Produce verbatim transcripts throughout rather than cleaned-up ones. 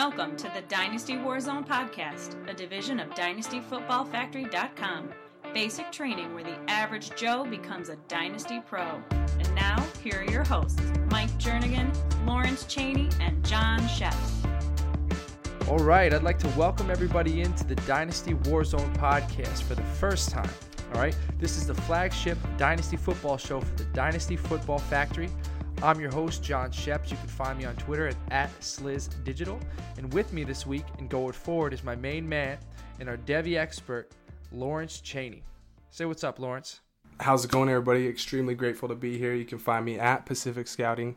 Welcome to the Dynasty Warzone podcast, a division of Dynasty Football Factory dot com. Basic training where the average Joe becomes a Dynasty Pro. And now, here are your hosts, Mike Jernigan, Lawrence Cheney, and John Sheps. All right, I'd like to welcome everybody into the Dynasty Warzone podcast for the first time. All right, this is the flagship Dynasty football show for the Dynasty Football Factory. I'm your host, John Sheps. You can find me on Twitter at, at SlizzDigital. And with me this week and going forward is my main man and our Devy expert, Lawrence Cheney. Say what's up, Lawrence. How's it going, everybody? Extremely grateful to be here. You can find me at Pacific Scouting.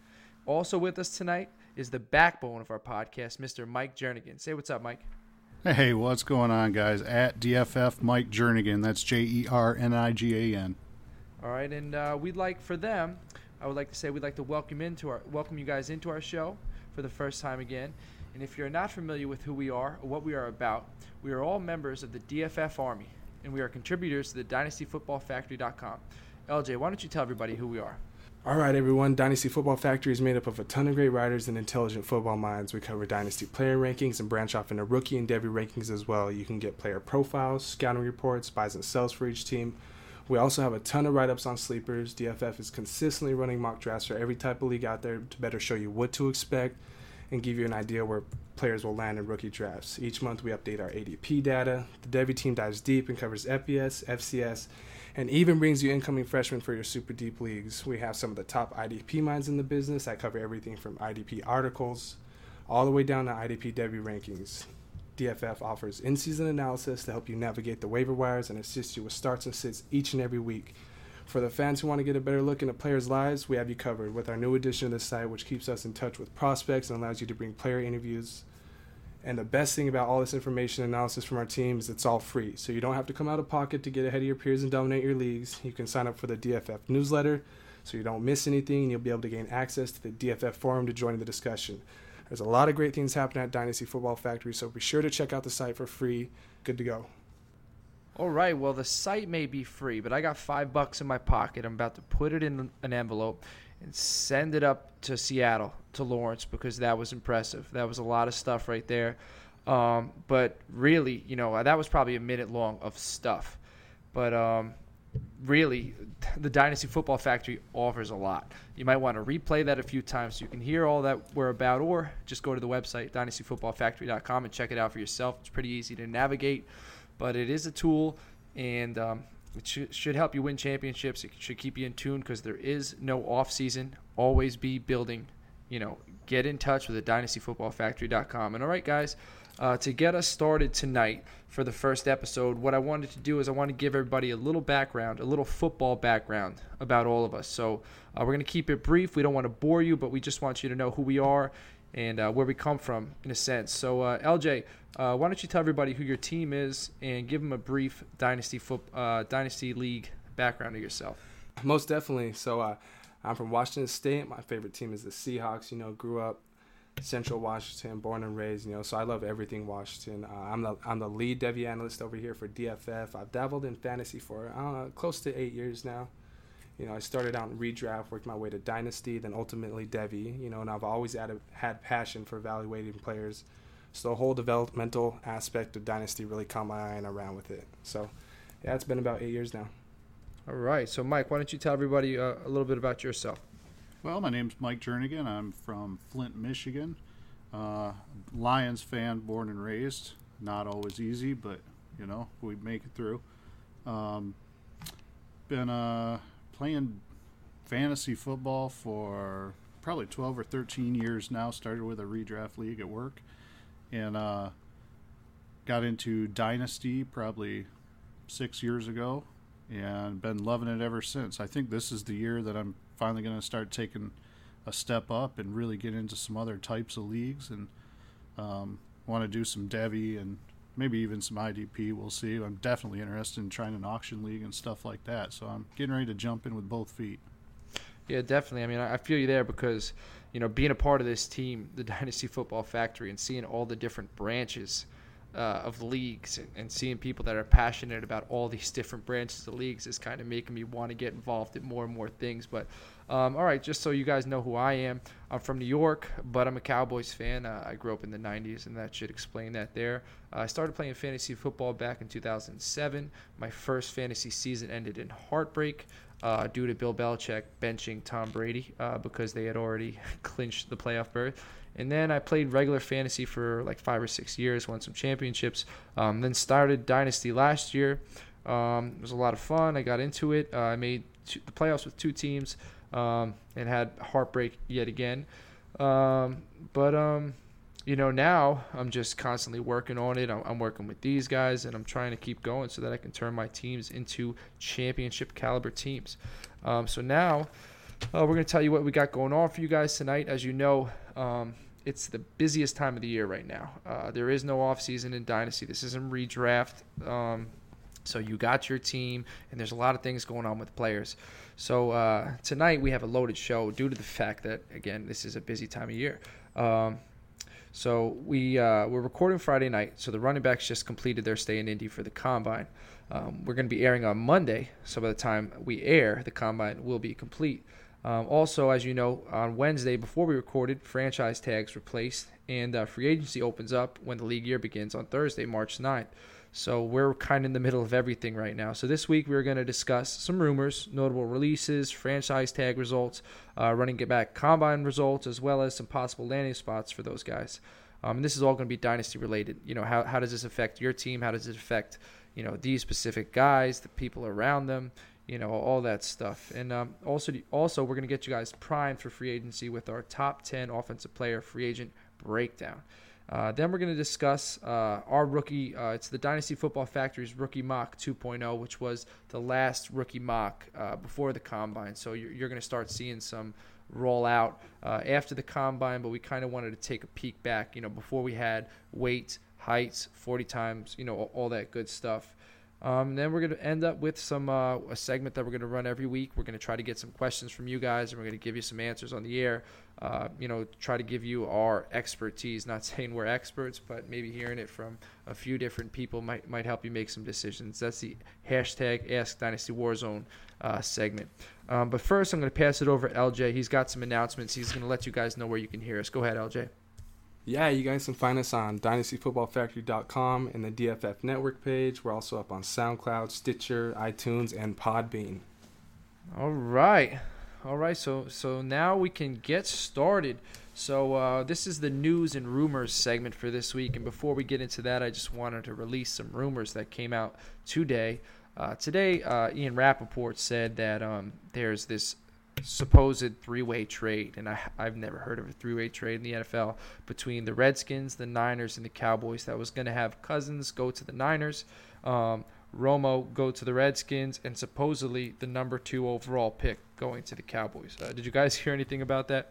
Also with us tonight is the backbone of our podcast, Mister Mike Jernigan. Say what's up, Mike. Hey, what's going on, guys? At D F F Mike Jernigan. That's J E R N I G A N. All right, and uh, we'd like for them... I would like to say we'd like to welcome into our welcome you guys into our show for the first time again. And if you're not familiar with who we are or what we are about, we are all members of the D F F Army, and we are contributors to the Dynasty Football Factory dot com. L J, why don't you tell everybody who we are? All right, everyone. Dynasty Football Factory is made up of a ton of great writers and intelligent football minds. We cover Dynasty player rankings and branch off into rookie and Devy rankings as well. You can get player profiles, scouting reports, buys and sells for each team. We also have a ton of write-ups on sleepers. D F F is consistently running mock drafts for every type of league out there to better show you what to expect and give you an idea where players will land in rookie drafts. Each month we update our A D P data. The Devy team dives deep and covers F B S, F C S, and even brings you incoming freshmen for your super deep leagues. We have some of the top I D P minds in the business that cover everything from I D P articles all the way down to I D P Devy rankings. D F F offers in-season analysis to help you navigate the waiver wires and assist you with starts and sits each and every week. For the fans who want to get a better look into players' lives, we have you covered with our new addition to the site, which keeps us in touch with prospects and allows you to bring player interviews. And the best thing about all this information and analysis from our team is it's all free, so you don't have to come out of pocket to get ahead of your peers and dominate your leagues. You can sign up for the D F F newsletter so you don't miss anything, and you'll be able to gain access to the D F F forum to join the discussion. There's a lot of great things happening at Dynasty Football Factory, so be sure to check out the site for free. Good to go. All right, well, the site may be free, but I got five bucks in my pocket. I'm about to put it in an envelope and send it up to Seattle, to Lawrence, because that was impressive. That was a lot of stuff right there. Um, but really, you know, that was probably a minute long of stuff. But um, really, the Dynasty Football Factory offers a lot. You might want to replay that a few times so you can hear all that we're about, or just go to the website, Dynasty Football Factory dot com, and check it out for yourself. It's pretty easy to navigate, but it is a tool, and um, it should, should help you win championships. It should keep you in tune because there is no off season. Always be building. You know, get in touch with the Dynasty Football Factory dot com. And all right, guys, uh, to get us started tonight for the first episode, what I wanted to do is I want to give everybody a little background, a little football background about all of us. So uh, we're going to keep it brief. We don't want to bore you, but we just want you to know who we are and uh, where we come from, in a sense. So, uh, L J, uh, why don't you tell everybody who your team is and give them a brief Dynasty foot, uh, Dynasty League background of yourself? Most definitely. So uh, I'm from Washington State. My favorite team is the Seahawks. You know, grew up Central Washington, born and raised, you know, so I love everything Washington. Uh, I'm the I'm the lead Devy analyst over here for D F F. I've dabbled in fantasy for I don't know, close to eight years now. You know, I started out in redraft, worked my way to Dynasty, then ultimately Devy, you know, and I've always had, a, had passion for evaluating players. So the whole developmental aspect of Dynasty really caught my eye and I ran with it. So, yeah, it's been about eight years now. All right. So, Mike, why don't you tell everybody uh, a little bit about yourself? Well, my name's Mike Jernigan. I'm from Flint, Michigan. Uh, Lions fan, born and raised. Not always easy, but, you know, we make it through. Um, been uh, playing fantasy football for probably twelve or thirteen years now. Started with a redraft league at work. And uh, got into Dynasty probably six years ago. And been loving it ever since. I think this is the year that I'm finally going to start taking a step up and really get into some other types of leagues, and um, want to do some Devy and maybe even some I D P. We'll see. I'm definitely interested in trying an auction league and stuff like that. So I'm getting ready to jump in with both feet. Yeah, definitely. I mean, I feel you there because, you know, being a part of this team, the Dynasty Football Factory, and seeing all the different branches uh, of leagues and, and seeing people that are passionate about all these different branches of leagues is kind of making me want to get involved in more and more things. But um, all right, just so you guys know who I am, I'm from New York, but I'm a Cowboys fan. Uh, I grew up in the nineties, and that should explain that there. Uh, I started playing fantasy football back in two thousand seven. My first fantasy season ended in heartbreak uh, due to Bill Belichick benching Tom Brady uh, because they had already clinched the playoff berth. And then I played regular fantasy for like five or six years, won some championships, um, then started Dynasty last year. Um, it was a lot of fun. I got into it. Uh, I made two, the playoffs with two teams um, and had heartbreak yet again. Um, but, um, you know, now I'm just constantly working on it. I'm, I'm working with these guys, and I'm trying to keep going so that I can turn my teams into championship caliber teams. Um, so now uh, we're going to tell you what we got going on for you guys tonight. As you know, um, it's the busiest time of the year right now. Uh, there is no offseason in Dynasty. This isn't redraft. Um, so you got your team, and there's a lot of things going on with players. So uh, tonight we have a loaded show due to the fact that, again, this is a busy time of year. Um, so we, uh, we're recording Friday night, so the running backs just completed their stay in Indy for the Combine. Um, we're going to be airing on Monday, so by the time we air, the Combine will be complete. Um, also, as you know, on Wednesday, before we recorded, franchise tags were placed, and uh, free agency opens up when the league year begins on Thursday, March ninth. So we're kind of in the middle of everything right now. So this week we're going to discuss some rumors, notable releases, franchise tag results, uh, running back combine results, as well as some possible landing spots for those guys. Um, and this is all going to be Dynasty related. You know, how how does this affect your team? How does it affect, you know, these specific guys, the people around them? You know, all that stuff. And um, also, also, we're going to get you guys primed for free agency with our top ten offensive player free agent breakdown. Uh, then we're going to discuss uh, our rookie. Uh, it's the Dynasty Football Factory's Rookie Mock two point oh, which was the last rookie mock uh, before the Combine. So you're, you're going to start seeing some roll out uh, after the Combine, but we kind of wanted to take a peek back, you know, before we had weight, heights, forty times, you know, all, all that good stuff. Um, then we're going to end up with some uh, a segment that we're going to run every week. We're going to try to get some questions from you guys, and we're going to give you some answers on the air. Uh, you know, try to give you our expertise. Not saying we're experts, but maybe hearing it from a few different people might might help you make some decisions. That's the hashtag Ask Dynasty Warzone uh, segment. Um, but first, I'm going to pass it over to L J. He's got some announcements. He's going to let you guys know where you can hear us. Go ahead, L J. Yeah, you guys can find us on dynasty football factory dot com and the D F F network page. We're also up on SoundCloud, Stitcher, iTunes, and Podbean. All right. All right, so so now we can get started. So uh, this is the news and rumors segment for this week. And before we get into that, I just wanted to release some rumors that came out today. Uh, today, uh, Ian Rappaport said that um, there's this supposed three-way trade, and I, I've never heard of a three-way trade in the N F L, between the Redskins, the Niners, and the Cowboys that was going to have Cousins go to the Niners, um, Romo go to the Redskins, and supposedly the number two overall pick going to the Cowboys. Uh, did you guys hear anything about that?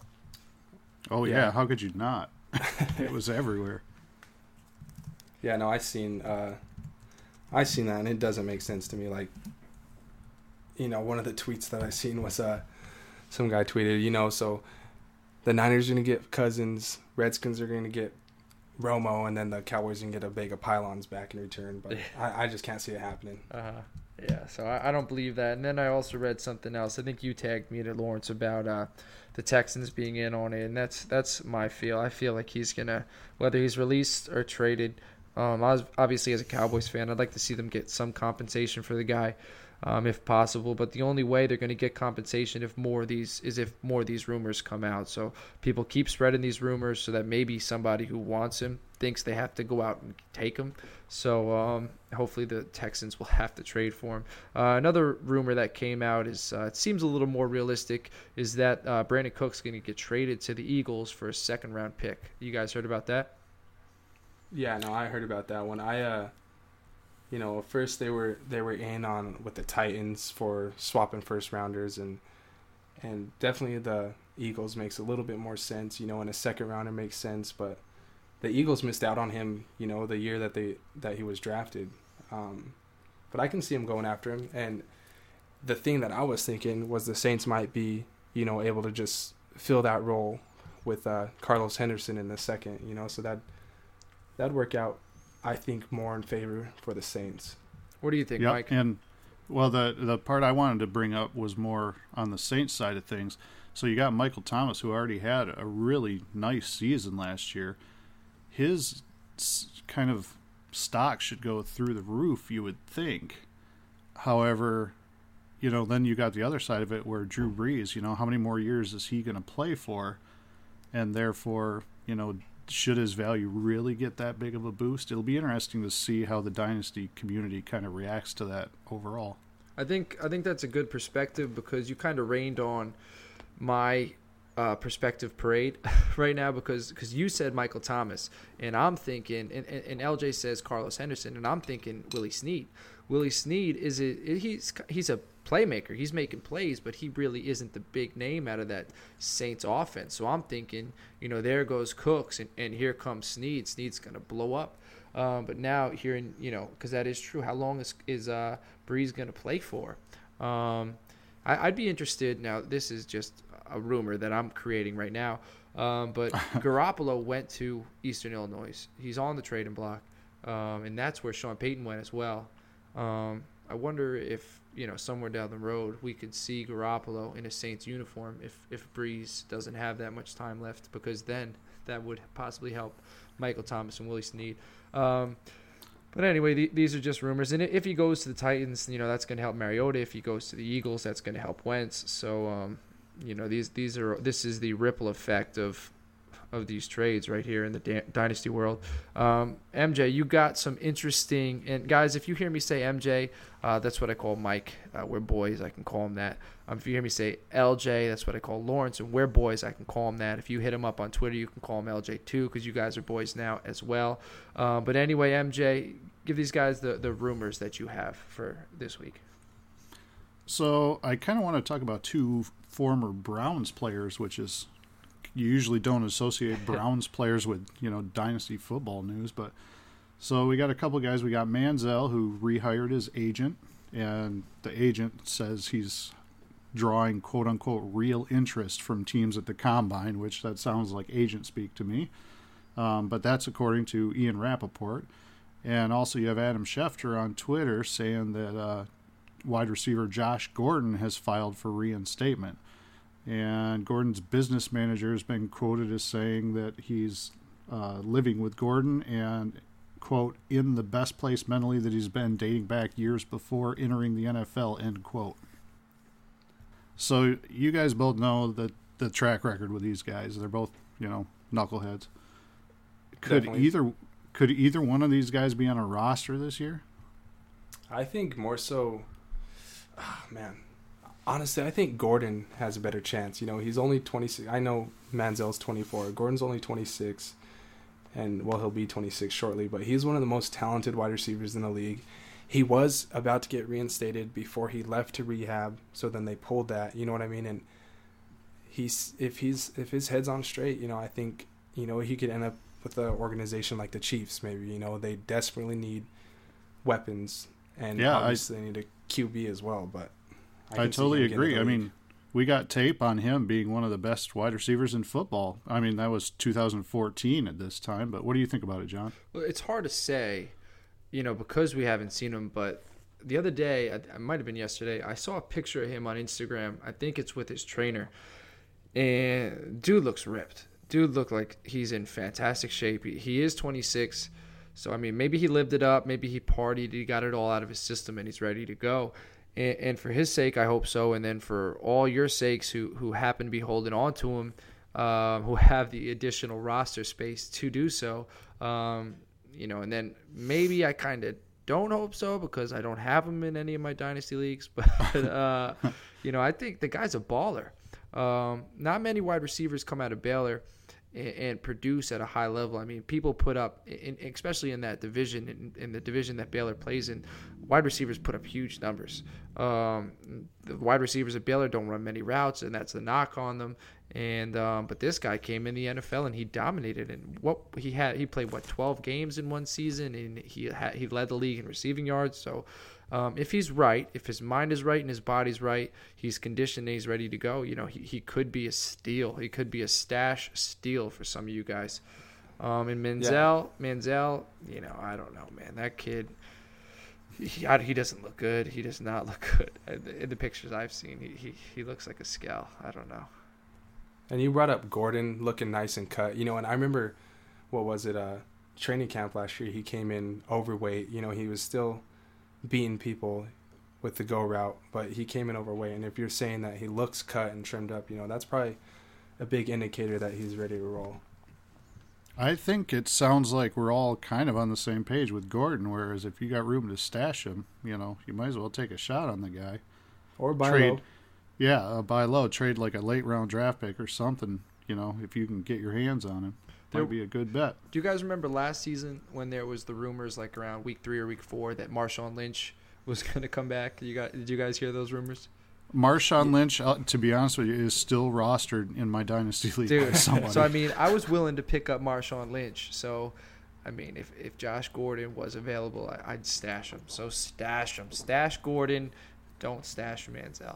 Oh, yeah. Yeah. How could you not? It was everywhere. Yeah, no, I seen uh, I seen that, and it doesn't make sense to me. Like, you know, one of the tweets that I seen was uh, some guy tweeted, you know, so the Niners are going to get Cousins, Redskins are going to get Romo, and then the Cowboys are going to get a bag of pylons back in return. But I, I just can't see it happening. Uh, yeah, so I, I don't believe that. And then I also read something else. I think you tagged me to Lawrence about uh, the Texans being in on it, and that's that's my feel. I feel like he's going to, whether he's released or traded, um, I was, obviously as a Cowboys fan, I'd like to see them get some compensation for the guy. Um, if possible, but the only way they're going to get compensation if more of these is if more of these rumors come out. So people keep spreading these rumors so that maybe somebody who wants him thinks they have to go out and take him. So um, hopefully the Texans will have to trade for him. Uh, another rumor that came out is uh, it seems a little more realistic is that uh, Brandon Cook's going to get traded to the Eagles for a second round pick. You guys heard about that? Yeah, no, I heard about that one. I uh. You know, first they were they were in on with the Titans for swapping first rounders, and and definitely the Eagles makes a little bit more sense. You know, and a second rounder makes sense, but the Eagles missed out on him. You know, the year that they that he was drafted. Um, but I can see him going after him. And the thing that I was thinking was the Saints might be, you know, able to just fill that role with uh, Carlos Henderson in the second. You know, so that that'd work out I think, more in favor for the Saints. What do you think, yep. Mike? And well, the the part I wanted to bring up was more on the Saints side of things. So you got Michael Thomas, who already had a really nice season last year. His kind of stock should go through the roof, you would think. However, you know, then you got the other side of it where Drew Brees, you know, how many more years is he going to play for? And therefore, you know, should his value really get that big of a boost? It'll be interesting to see how the dynasty community kind of reacts to that overall. I think I think that's a good perspective because you kind of rained on my uh, perspective parade right now because because you said Michael Thomas and I'm thinking and, and, and L J says Carlos Henderson and I'm thinking Willie Snead. Willie Snead is a, he's he's a playmaker. He's making plays, but he really isn't the big name out of that Saints offense. So I'm thinking, you know, there goes Cooks and, and here comes Snead. Snead's gonna blow up. Um, but now hearing, you know, because that is true. How long is is uh, Brees gonna play for? Um, I, I'd be interested. Now this is just a rumor that I'm creating right now. Um, but Garoppolo went to Eastern Illinois. He's on the trading block, um, and that's where Sean Payton went as well. Um, I wonder if, you know, somewhere down the road we could see Garoppolo in a Saints uniform if, if Brees doesn't have that much time left, because then that would possibly help Michael Thomas and Willie Snead. Um, but anyway, the, these are just rumors. And if he goes to the Titans, you know, that's going to help Mariota. If he goes to the Eagles, that's going to help Wentz. So, um, you know, these these are this is the ripple effect of of these trades right here in the da- dynasty world. Um, M J, you got some interesting, and guys, if you hear me say M J, uh, that's what I call Mike. Uh, we're boys, I can call him that. Um, if you hear me say L J, that's what I call Lawrence, and we're boys, I can call him that. If you hit him up on Twitter, you can call him L J too, because you guys are boys now as well. Uh, but anyway, M J, give these guys the, the rumors that you have for this week. So I kind of want to talk about two former Browns players, which is, you usually don't associate Browns players with, you know, dynasty football news. But so we got a couple of guys. We got Manziel, who rehired his agent, and the agent says he's drawing quote unquote real interest from teams at the combine, which that sounds like agent speak to me. Um, but that's according to Ian Rappaport. And also you have Adam Schefter on Twitter saying that uh, wide receiver Josh Gordon has filed for reinstatement. And Gordon's business manager has been quoted as saying that he's uh, living with Gordon and, quote, in the best place mentally that he's been dating back years before entering the N F L, end quote. So you guys both know that the track record with these guys. They're both, you know, knuckleheads. Could Definitely. either could either one of these guys be on a roster this year? I think more so, oh, man. Honestly, I think Gordon has a better chance. You know, he's only twenty-six. I know Manziel's twenty-four. Gordon's only twenty-six. And, well, he'll be twenty-six shortly. But he's one of the most talented wide receivers in the league. He was about to get reinstated before he left to rehab. So then they pulled that. You know what I mean? And he's if he's if his head's on straight, you know, I think, you know, he could end up with an organization like the Chiefs maybe. You know, they desperately need weapons. And Yeah, obviously they need a Q B as well. But I, I totally agree. I mean, we got tape on him being one of the best wide receivers in football. I mean, that was two thousand fourteen at this time. But what do you think about it, John? Well, it's hard to say, you know, because we haven't seen him. But the other day, it might have been yesterday, I saw a picture of him on Instagram. I think it's with his trainer. And dude looks ripped. Dude looked like he's in fantastic shape. He, he is twenty-six. So, I mean, maybe he lived it up. Maybe he partied. He got it all out of his system, and he's ready to go. And, and for his sake, I hope so. And then for all your sakes who, who happen to be holding on to him, um, who have the additional roster space to do so, um, you know, and then maybe I kind of don't hope so because I don't have him in any of my dynasty leagues. But, uh, you know, I think the guy's a baller. Um, not many wide receivers come out of Baylor and, and produce at a high level. I mean, people put up, in, especially in that division, in, in the division that Baylor plays in, wide receivers put up huge numbers. Um, the wide receivers at Baylor don't run many routes, and that's the knock on them. And um, but this guy came in the N F L and he dominated. And what he had, he played what twelve games in one season, and he had, he led the league in receiving yards. So. Um, if he's right, if his mind is right and his body's right, he's conditioned and he's ready to go, you know, he, he could be a steal. He could be a stash steal for some of you guys. Um, and Manziel, yeah. Manziel, you know, I don't know, man. That kid, he, I, he doesn't look good. He does not look good. In the pictures I've seen, he, he, he looks like a scale. I don't know. And you brought up Gordon looking nice and cut. You know, and I remember, what was it, uh, training camp last year, he came in overweight. You know, he was still beating people with the go route, but he came in overweight. And if you're saying that he looks cut and trimmed up, you know, that's probably a big indicator that he's ready to roll. I think it sounds like we're all kind of on the same page with Gordon, whereas if you got room to stash him, you know, you might as well take a shot on the guy. Or buy trade, low. Yeah, uh, buy low. Trade like a late round draft pick or something, you know, if you can get your hands on him. Might be a good bet. Do you guys remember last season when there was the rumors like around week three or week four that Marshawn Lynch was going to come back? You got, did you guys hear those rumors? Marshawn Lynch, uh, to be honest with you, is still rostered in my Dynasty League. Dude, so I mean, I was willing to pick up Marshawn Lynch. So, I mean, if, if Josh Gordon was available, I, I'd stash him. So stash him. Stash Gordon. Don't stash Manziel.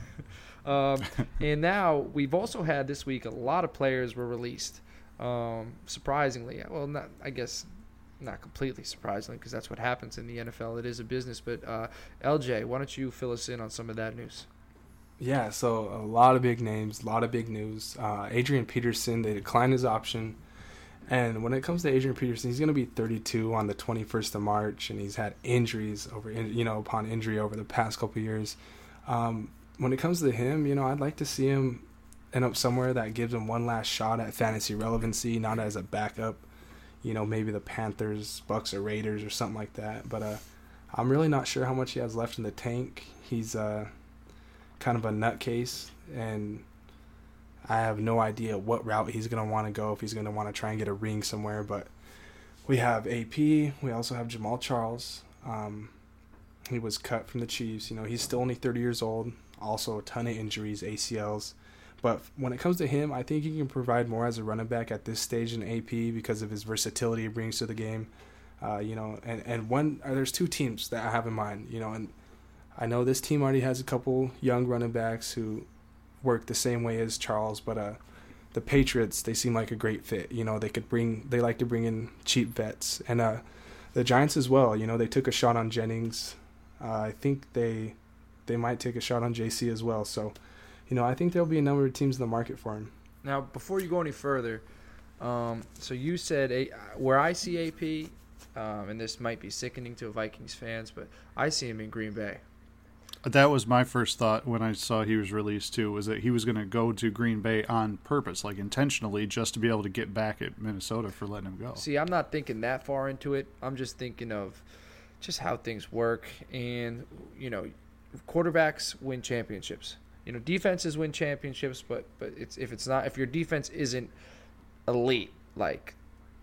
um, and now we've also had this week a lot of players were released. Um, surprisingly, well, not I guess not completely surprisingly because that's what happens in the N F L. It is a business. But uh, L J, why don't you fill us in on some of that news? Yeah, so a lot of big names, a lot of big news. Uh, Adrian Peterson, they declined his option. And when it comes to Adrian Peterson, he's going to be thirty-two on the twenty-first of March, and he's had injuries over, you know, upon injury over the past couple of years. Um, when it comes to him, you know, I'd like to see him end up somewhere that gives him one last shot at fantasy relevancy, not as a backup, you know, maybe the Panthers, Bucks, or Raiders or something like that. But uh, I'm really not sure how much he has left in the tank. He's uh, kind of a nutcase, and I have no idea what route he's going to want to go, if he's going to want to try and get a ring somewhere. But we have A P. We also have Jamal Charles. Um, he was cut from the Chiefs. You know, he's still only thirty years old. Also a ton of injuries, A C Ls. But when it comes to him, I think he can provide more as a running back at this stage in A P because of his versatility he brings to the game. Uh, you know, and, and one, uh, there's two teams that I have in mind, you know, and I know this team already has a couple young running backs who work the same way as Charles, but uh, the Patriots, they seem like a great fit. You know, they could bring, they like to bring in cheap vets. And uh, the Giants as well, you know, they took a shot on Jennings. Uh, I think they they might take a shot on J C as well. So, you know, I think there'll be a number of teams in the market for him. Now, before you go any further, um, so you said a, where I see A P, um, and this might be sickening to Vikings fans, but I see him in Green Bay. That was my first thought when I saw he was released too, was that he was going to go to Green Bay on purpose, like intentionally, just to be able to get back at Minnesota for letting him go. See, I'm not thinking that far into it. I'm just thinking of just how things work. And, you know, quarterbacks win championships. You know, defenses win championships, but but it's if it's not, if your defense isn't elite, like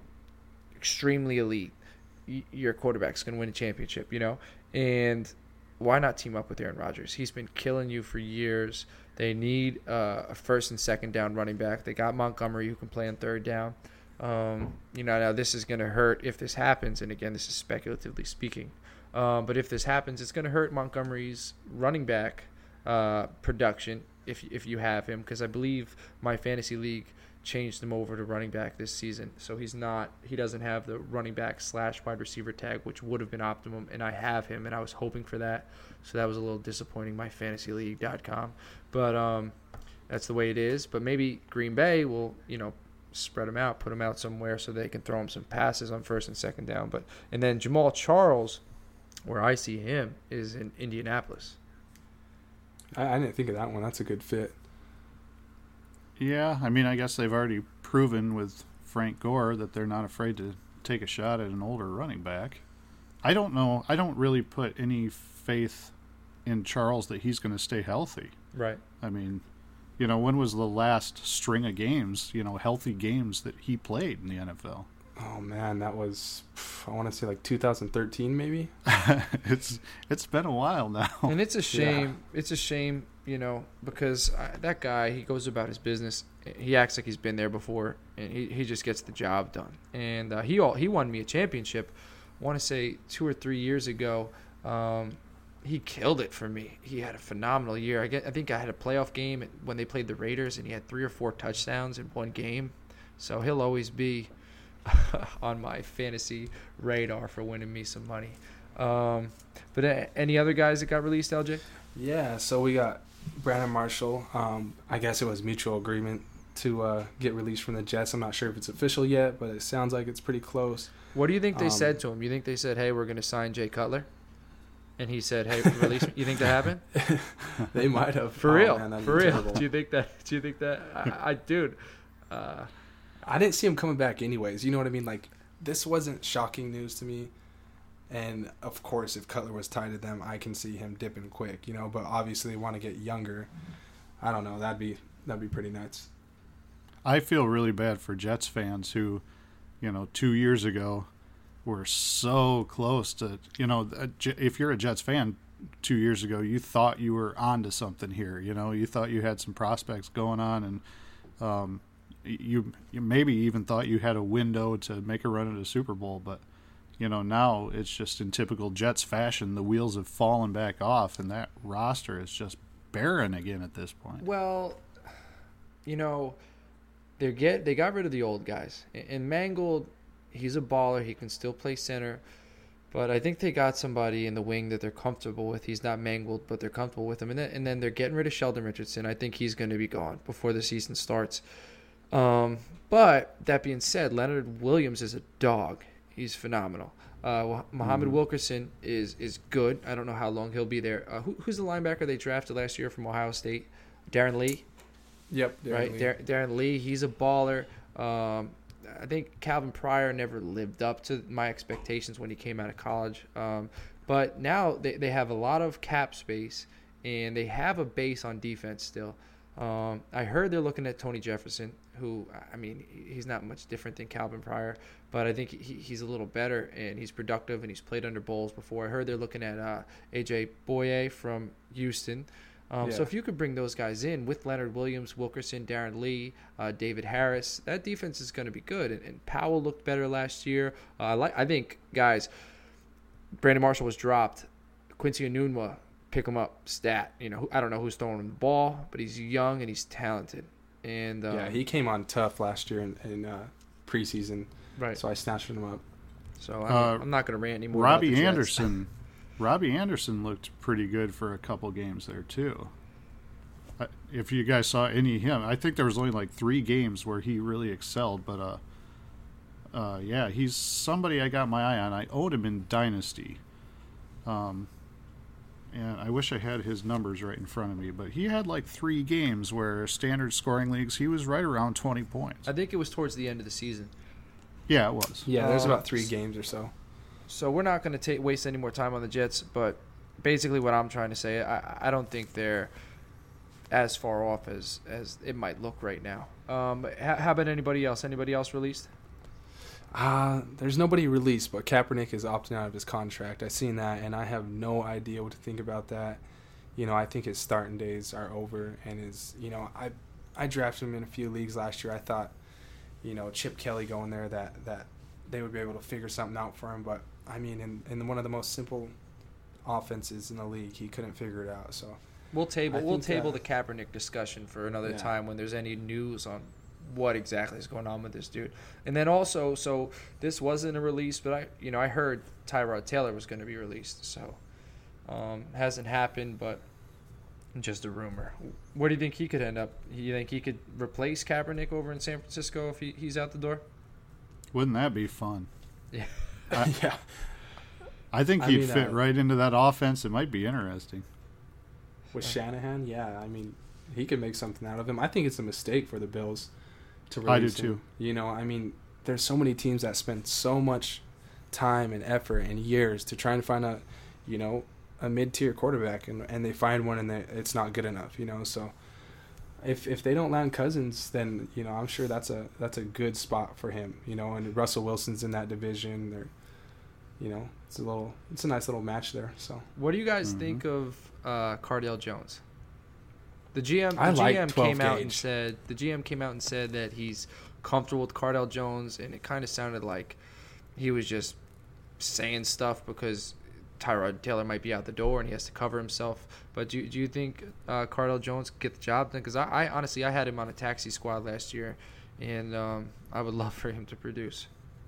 extremely elite, y- your quarterback's going to win a championship, you know? And why not team up with Aaron Rodgers? He's been killing you for years. They need uh, a first and second down running back. They got Montgomery who can play on third down. Um, you know, now this is going to hurt if this happens. And again, this is speculatively speaking. Um, but if this happens, it's going to hurt Montgomery's running back uh, production if if you have him, because I believe my fantasy league changed him over to running back this season. So he's not, he doesn't have the running back slash wide receiver tag, which would have been optimum, and I have him, and I was hoping for that. So that was a little disappointing, my fantasy league dot com. But um, that's the way it is. But maybe Green Bay will, you know, spread him out, put him out somewhere so they can throw him some passes on first and second down. But and then Jamal Charles, where I see him, is in Indianapolis. I, I didn't think of that one. That's a good fit. Yeah, I mean, I guess they've already proven with Frank Gore that they're not afraid to take a shot at an older running back. I don't know. I don't really put any faith in Charles that he's going to stay healthy. Right. I mean, you know, when was the last string of games, you know, healthy games that he played in the N F L? Oh, man, that was, I want to say like two thousand thirteen maybe. it's It's been a while now. And it's a shame. Yeah. It's a shame, you know, because I, that guy, he goes about his business. He acts like he's been there before, and he, he just gets the job done. And uh, he all, he won me a championship, I want to say two or three years ago. Um, he killed it for me. He had a phenomenal year. I, get, I think I had a playoff game when they played the Raiders, and he had three or four touchdowns in one game. So he'll always be on my fantasy radar for winning me some money. Um, but uh, any other guys that got released, L J? Yeah, so we got Brandon Marshall. Um, I guess it was mutual agreement to uh, get released from the Jets. I'm not sure if it's official yet, but it sounds like it's pretty close. What do you think they Um, said to him? You think they said, hey, we're going to sign Jay Cutler? And he said, hey, release me. You think that happened? They might have. For Oh, real? man, that'd be For real? terrible. Do you think that? Do you think that? I, I dude. Uh, I didn't see him coming back anyways. You know what I mean? Like, this wasn't shocking news to me. And, of course, if Cutler was tied to them, I can see him dipping quick, you know. But obviously they want to get younger. I don't know. That'd be that'd be pretty nuts. I feel really bad for Jets fans who, you know, two years ago were so close to, you know, if you're a Jets fan two years ago, you thought you were onto something here. You know, you thought you had some prospects going on, and um, you, you maybe even thought you had a window to make a run at a Super Bowl. But, you know, now it's just in typical Jets fashion, the wheels have fallen back off, and that roster is just barren again at this point. well, you know, they get they got rid of the old guys. And Mangold, he's a baller. He can still play center. But I think they got somebody in the wing that they're comfortable with. He's not Mangold, but they're comfortable with him. And then, and then they're getting rid of Sheldon Richardson. I think he's going to be gone before the season starts. Um, but that being said, Leonard Williams is a dog. He's phenomenal. Uh, Muhammad Mm-hmm. Wilkerson is is good. I don't know how long he'll be there. Uh, who, who's the linebacker they drafted last year from Ohio State? Darren Lee. Yep. right? Lee. Dar- Darren Lee, he's a baller. Um, I think Calvin Pryor never lived up to my expectations when he came out of college. Um, but now they, they have a lot of cap space, and they have a base on defense still. Um, I heard they're looking at Tony Jefferson, who, I mean, he's not much different than Calvin Pryor, but I think he, he's a little better, and he's productive, and he's played under Bowles before. I heard they're looking at uh, A J Boye from Houston. Um, Yeah. So if you could bring those guys in with Leonard Williams, Wilkerson, Darren Lee, uh, David Harris, that defense is going to be good. And, and Powell looked better last year. Uh, I like. I think, guys, Brandon Marshall was dropped. Quincy Enunwa, pick him up, stat. You know, I don't know who's throwing him the ball, but he's young and he's talented. And um, Yeah, he came on tough last year in, in uh, preseason, right. so I snatched him up. So I'm, Uh, I'm not going to rant anymore. about Robbie the Jets. Anderson, Robbie Anderson looked pretty good for a couple games there too. I- If you guys saw any of him, I think there was only like three games where he really excelled. But uh, uh, yeah, he's somebody I got my eye on. I owned him in Dynasty, um, and I wish I had his numbers right in front of me. But he had like three games where standard scoring leagues he was right around twenty points. I think it was towards the end of the season. Yeah, it was. Yeah, there's Uh, about three games or so. So we're not going to take waste any more time on the Jets, but basically what I'm trying to say, I, I don't think they're as far off as, as it might look right now. Um, how, how about anybody else? Anybody else released? Uh, there's nobody released, but Kaepernick is opting out of his contract. I've seen that, and I have no idea what to think about that. You know, I think his starting days are over, and his, you know, I I drafted him in a few leagues last year. I thought, you know, Chip Kelly going there, that, that they would be able to figure something out for him. But, I mean, in, in one of the most simple offenses in the league, he couldn't figure it out. So We'll table I we'll think, table uh, the Kaepernick discussion for another yeah. time when there's any news on what exactly is going on with this dude. And then also, so this wasn't a release, but I you know I heard Tyrod Taylor was going to be released. So um, hasn't happened, but just a rumor. Where do you think he could end up? You think he could replace Kaepernick over in San Francisco if he, he's out the door? Wouldn't that be fun? Yeah. I, yeah. I think I he'd mean, fit uh, right into that offense. It might be interesting. With Shanahan, yeah, I mean, he could make something out of him. I think it's a mistake for the Bills to release I do him. too. You know, I mean, there's so many teams that spend so much time and effort and years to try and find a, you know, a mid-tier quarterback, and and they find one and they, it's not good enough. You know, so if if they don't land Cousins, then you know I'm sure that's a that's a good spot for him. You know, and Russell Wilson's in that division. They're, you know, it's a little, it's a nice little match there. So What do you guys Mhm. think of uh, Cardale Jones? The G M, the I like G M twelve came out and gauge. said the G M came out and said that he's comfortable with Cardale Jones, and it kind of sounded like he was just saying stuff because Tyrod Taylor might be out the door and he has to cover himself. But do do you think uh, Cardale Jones could get the job done? Because I, I honestly I had him on a taxi squad last year, and um, I would love for him to produce.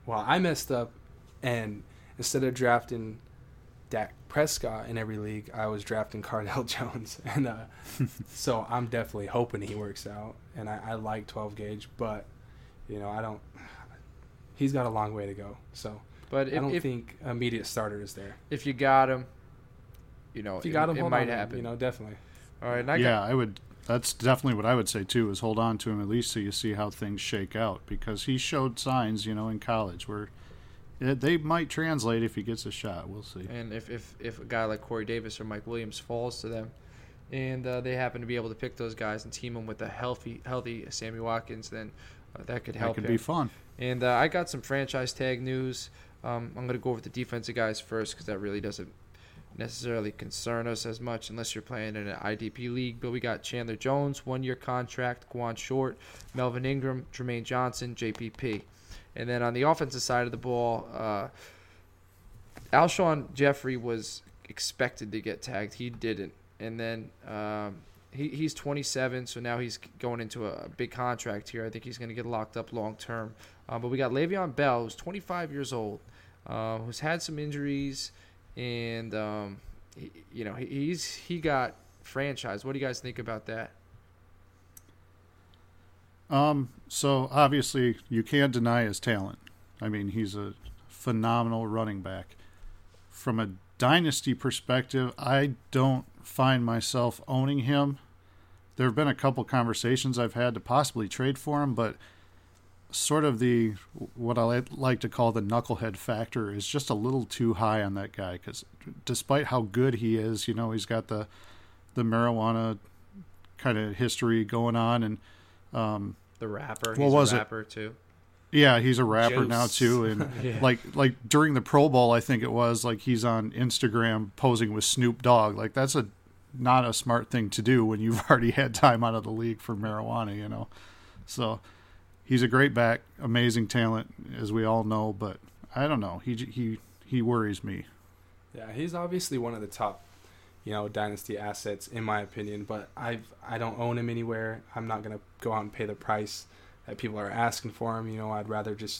well, I messed up, and instead of drafting Dak Prescott in every league, I was drafting Cardale Jones, and uh, so I'm definitely hoping he works out. And I, I like twelve gauge, but you know I don't. He's got a long way to go, so but if, I don't if, think immediate starter is there. If you got him, you know, if you it, got him, it hold might on, happen. You know, definitely. All right, and I yeah, got, I would. That's definitely what I would say too. Is hold on to him at least so you see how things shake out, because he showed signs, you know, in college where it, they might translate if he gets a shot. We'll see. And if if, if a guy like Corey Davis or Mike Williams falls to them, and uh, they happen to be able to pick those guys and team them with a healthy healthy Sammy Watkins, then uh, that could help. That could him. be fun. And uh, I got some franchise tag news. Um, I'm going to go over the defensive guys first because that really doesn't necessarily concern us as much unless you're playing in an I D P league. But we got Chandler Jones, one-year contract, Quan Short, Melvin Ingram, Jermaine Johnson, J P P. And then on the offensive side of the ball, uh, Alshon Jeffrey was expected to get tagged. He didn't. And then um, he, he's twenty-seven, so now he's going into a big contract here. I think he's going to get locked up long term. Uh, but we got Le'Veon Bell, who's twenty-five years old, uh, who's had some injuries, and um, he, you know he, he's he got franchised. What do you guys think about that? Um. So obviously you can't deny his talent. I mean, he's a phenomenal running back. From a dynasty perspective, I don't find myself owning him. There have been a couple conversations I've had to possibly trade for him, but sort of the what I like to call the knucklehead factor is just a little too high on that guy, because despite how good he is, you know, he's got the the marijuana kind of history going on, and um, The rapper. What He's was a it? rapper too. yeah, he's a rapper Juice. now too, and Yeah. like like during the Pro Bowl, I think it was like he's on Instagram posing with Snoop Dogg. Like that's a not a smart thing to do when you've already had time out of the league for marijuana, you know. So he's a great back, amazing talent, as we all know. But I don't know, he he he worries me. Yeah, he's obviously one of the top, you know, dynasty assets in my opinion. But I've I don't own him anywhere. I'm not gonna go out and pay the price that people are asking for him. You know, I'd rather just,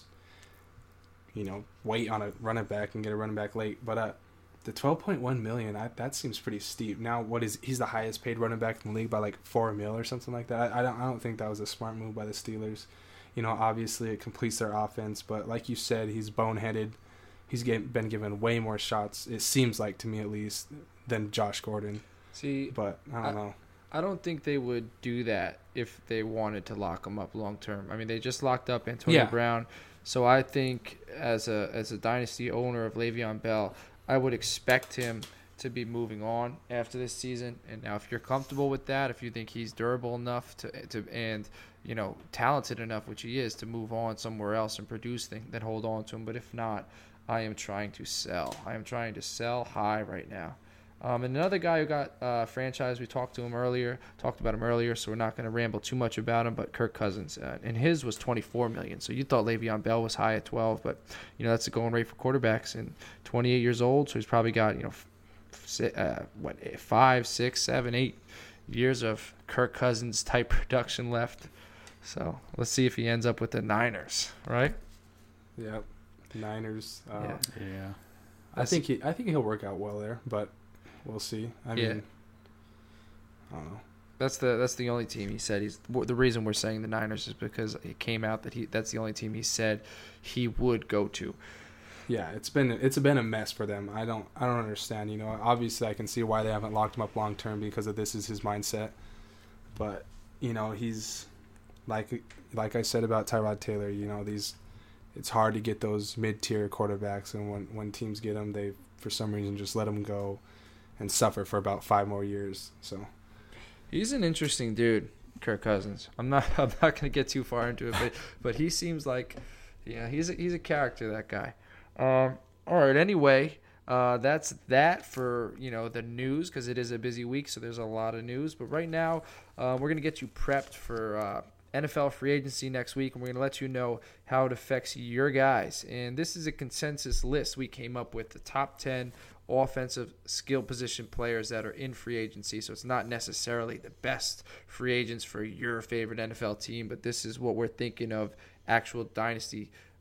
you know, wait on a running back and get a running back late. But uh, the twelve point one million, I, that seems pretty steep. Now, what is he's the highest paid running back in the league by like four mil or something like that. I, I don't I don't think that was a smart move by the Steelers. You know, obviously it completes their offense, but like you said, he's boneheaded. He's get, been given way more shots, it seems like to me at least, than Josh Gordon. See, But I don't I- know. I don't think they would do that if they wanted to lock him up long term. I mean, they just locked up Antonio Yeah. Brown, so I think as a as a dynasty owner of Le'Veon Bell, I would expect him to be moving on after this season. And now, if you're comfortable with that, if you think he's durable enough to to and you know talented enough, which he is, to move on somewhere else and produce things, then hold on to him. But if not, I am trying to sell. I am trying to sell high right now. Um, and another guy who got uh, franchised, we talked to him earlier, talked about him earlier, so we're not going to ramble too much about him. But Kirk Cousins, uh, and his was twenty-four million dollars. So you thought Le'Veon Bell was high at twelve, but you know that's the going rate for quarterbacks. And twenty-eight years old, so he's probably got you know, f- uh, what five, six, seven, eight years of Kirk Cousins type production left. So let's see if he ends up with the Niners, right? Yep. Niners. Uh, Yeah. Yeah. I think he I think he'll work out well there, but we'll see. I Yeah. mean, I don't know. That's the that's the only team he said he's. The reason we're saying the Niners is because it came out that he that's the only team he said he would go to. Yeah, it's been it's been a mess for them. I don't I don't understand. You know, obviously I can see why they haven't locked him up long term because of this is his mindset. But you know, he's like like I said about Tyrod Taylor. You know, these it's hard to get those mid tier quarterbacks, and when when teams get them, they for some reason just let them go and suffer for about five more years. So He's an interesting dude, Kirk Cousins. I'm not I'm not gonna get too far into it, but but he seems like, yeah, he's a, he's a character, that guy. Um, all right. Anyway, uh, that's that for you know the news, because it is a busy week, so there's a lot of news. But right now, uh, we're gonna get you prepped for uh, N F L free agency next week, and we're gonna let you know how it affects your guys. And this is a consensus list we came up with: the top ten offensive skill position players that are in free agency. So it's not necessarily the best free agents for your favorite N F L team, but this is what we're thinking of actual dynasty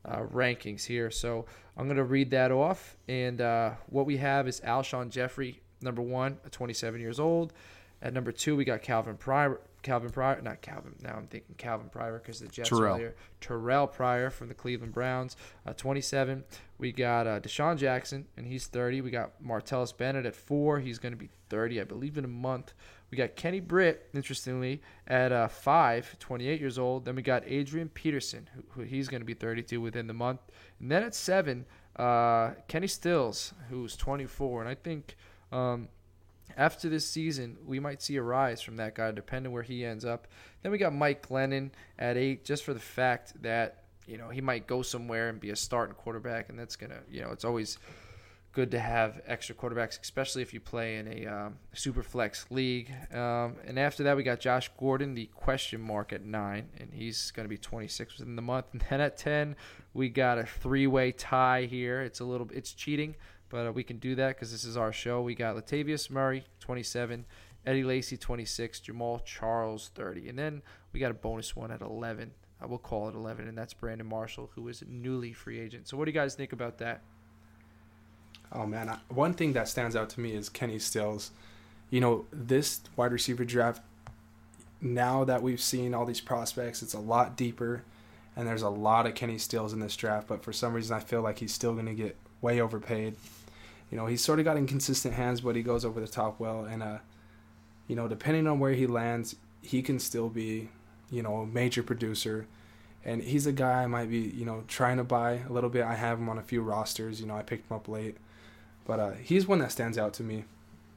uh, rankings here. So I'm going to read that off. And uh, what we have is Alshon Jeffrey, number one, at twenty-seven years old. At number two, we got Calvin Pryor. Calvin Pryor, not Calvin. Now I'm thinking Calvin Pryor because the Jets Terrell. earlier. Terrell Pryor from the Cleveland Browns, uh, twenty-seven. We got uh, Deshaun Jackson, and he's thirty. We got Martellus Bennett at four. He's going to be thirty, I believe, in a month. We got Kenny Britt, interestingly, at uh, five, twenty-eight years old. Then we got Adrian Peterson, who, who he's going to be thirty-two within the month. And then at seven, uh, Kenny Stills, who's twenty-four. And I think um, after this season, we might see a rise from that guy, depending where he ends up. Then we got Mike Glennon at eight, just for the fact that, you know, he might go somewhere and be a starting quarterback, and that's going to, you know, it's always good to have extra quarterbacks, especially if you play in a um, super flex league. Um, and after that, we got Josh Gordon, the question mark, at nine, and he's going to be twenty-six within the month. And then at ten, we got a three-way tie here. It's a little, it's cheating, but uh, we can do that because this is our show. We got Latavius Murray, twenty-seven, Eddie Lacy, twenty-six, Jamal Charles, thirty, and then we got a bonus one at eleven. I will call it eleven, and that's Brandon Marshall, who is a newly free agent. So what do you guys think about that? Oh, man. I, one thing that stands out to me is Kenny Stills. You know, this wide receiver draft, now that we've seen all these prospects, it's a lot deeper, and there's a lot of Kenny Stills in this draft, but for some reason I feel like he's still going to get way overpaid. You know, he's sort of got inconsistent hands, but he goes over the top well, and, uh, you know, depending on where he lands, he can still be, you know, a major producer. And he's a guy I might be, you know, trying to buy a little bit. I have him on a few rosters. You know, I picked him up late. But uh, he's one that stands out to me.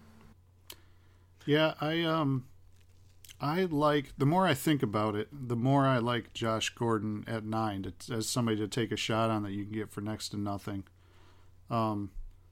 Yeah, I um, I like, the more I think about it, the more I like Josh Gordon at nine to, as somebody to take a shot on that you can get for next to nothing. Um,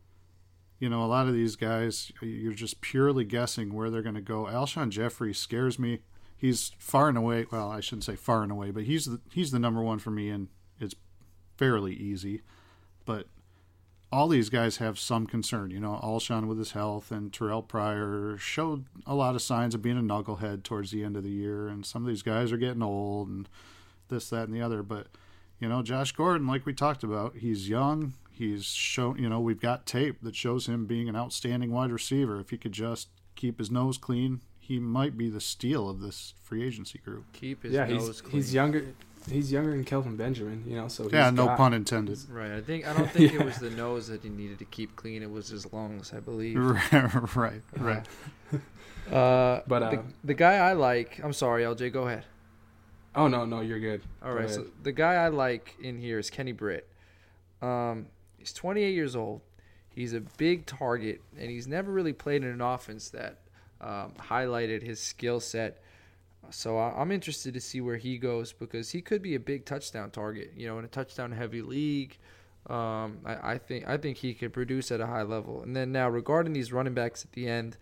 you know, a lot of these guys, you're just purely guessing where they're going to go. Alshon Jeffrey scares me. He's far and away, well, I shouldn't say far and away, but he's the, he's the number one for me, and it's fairly easy. But all these guys have some concern. You know, Alshon with his health, and Terrell Pryor showed a lot of signs of being a knucklehead towards the end of the year, and some of these guys are getting old and this, that, and the other. But, you know, Josh Gordon, like we talked about, he's young. He's shown, you know, we've got tape that shows him being an outstanding wide receiver. If he could just keep his nose clean, he might be the steal of this free agency group. Keep his yeah, nose he's, clean. he's younger. He's younger than Kelvin Benjamin, you know. So he's yeah, no got, pun intended. Right. I think I don't think it was the nose that he needed to keep clean. It was his lungs, I believe. right, right. Uh, But, uh, the, the guy I like, I'm sorry, L J, go ahead. Oh no, no, you're good. All Go right. ahead. So the guy I like in here is Kenny Britt. Um, he's twenty-eight years old. He's a big target, and he's never really played in an offense that um, highlighted his skill set. So I'm interested to see where he goes because he could be a big touchdown target. You know, in a touchdown-heavy league, um, I, I think I think he could produce at a high level. And then now regarding these running backs at the end,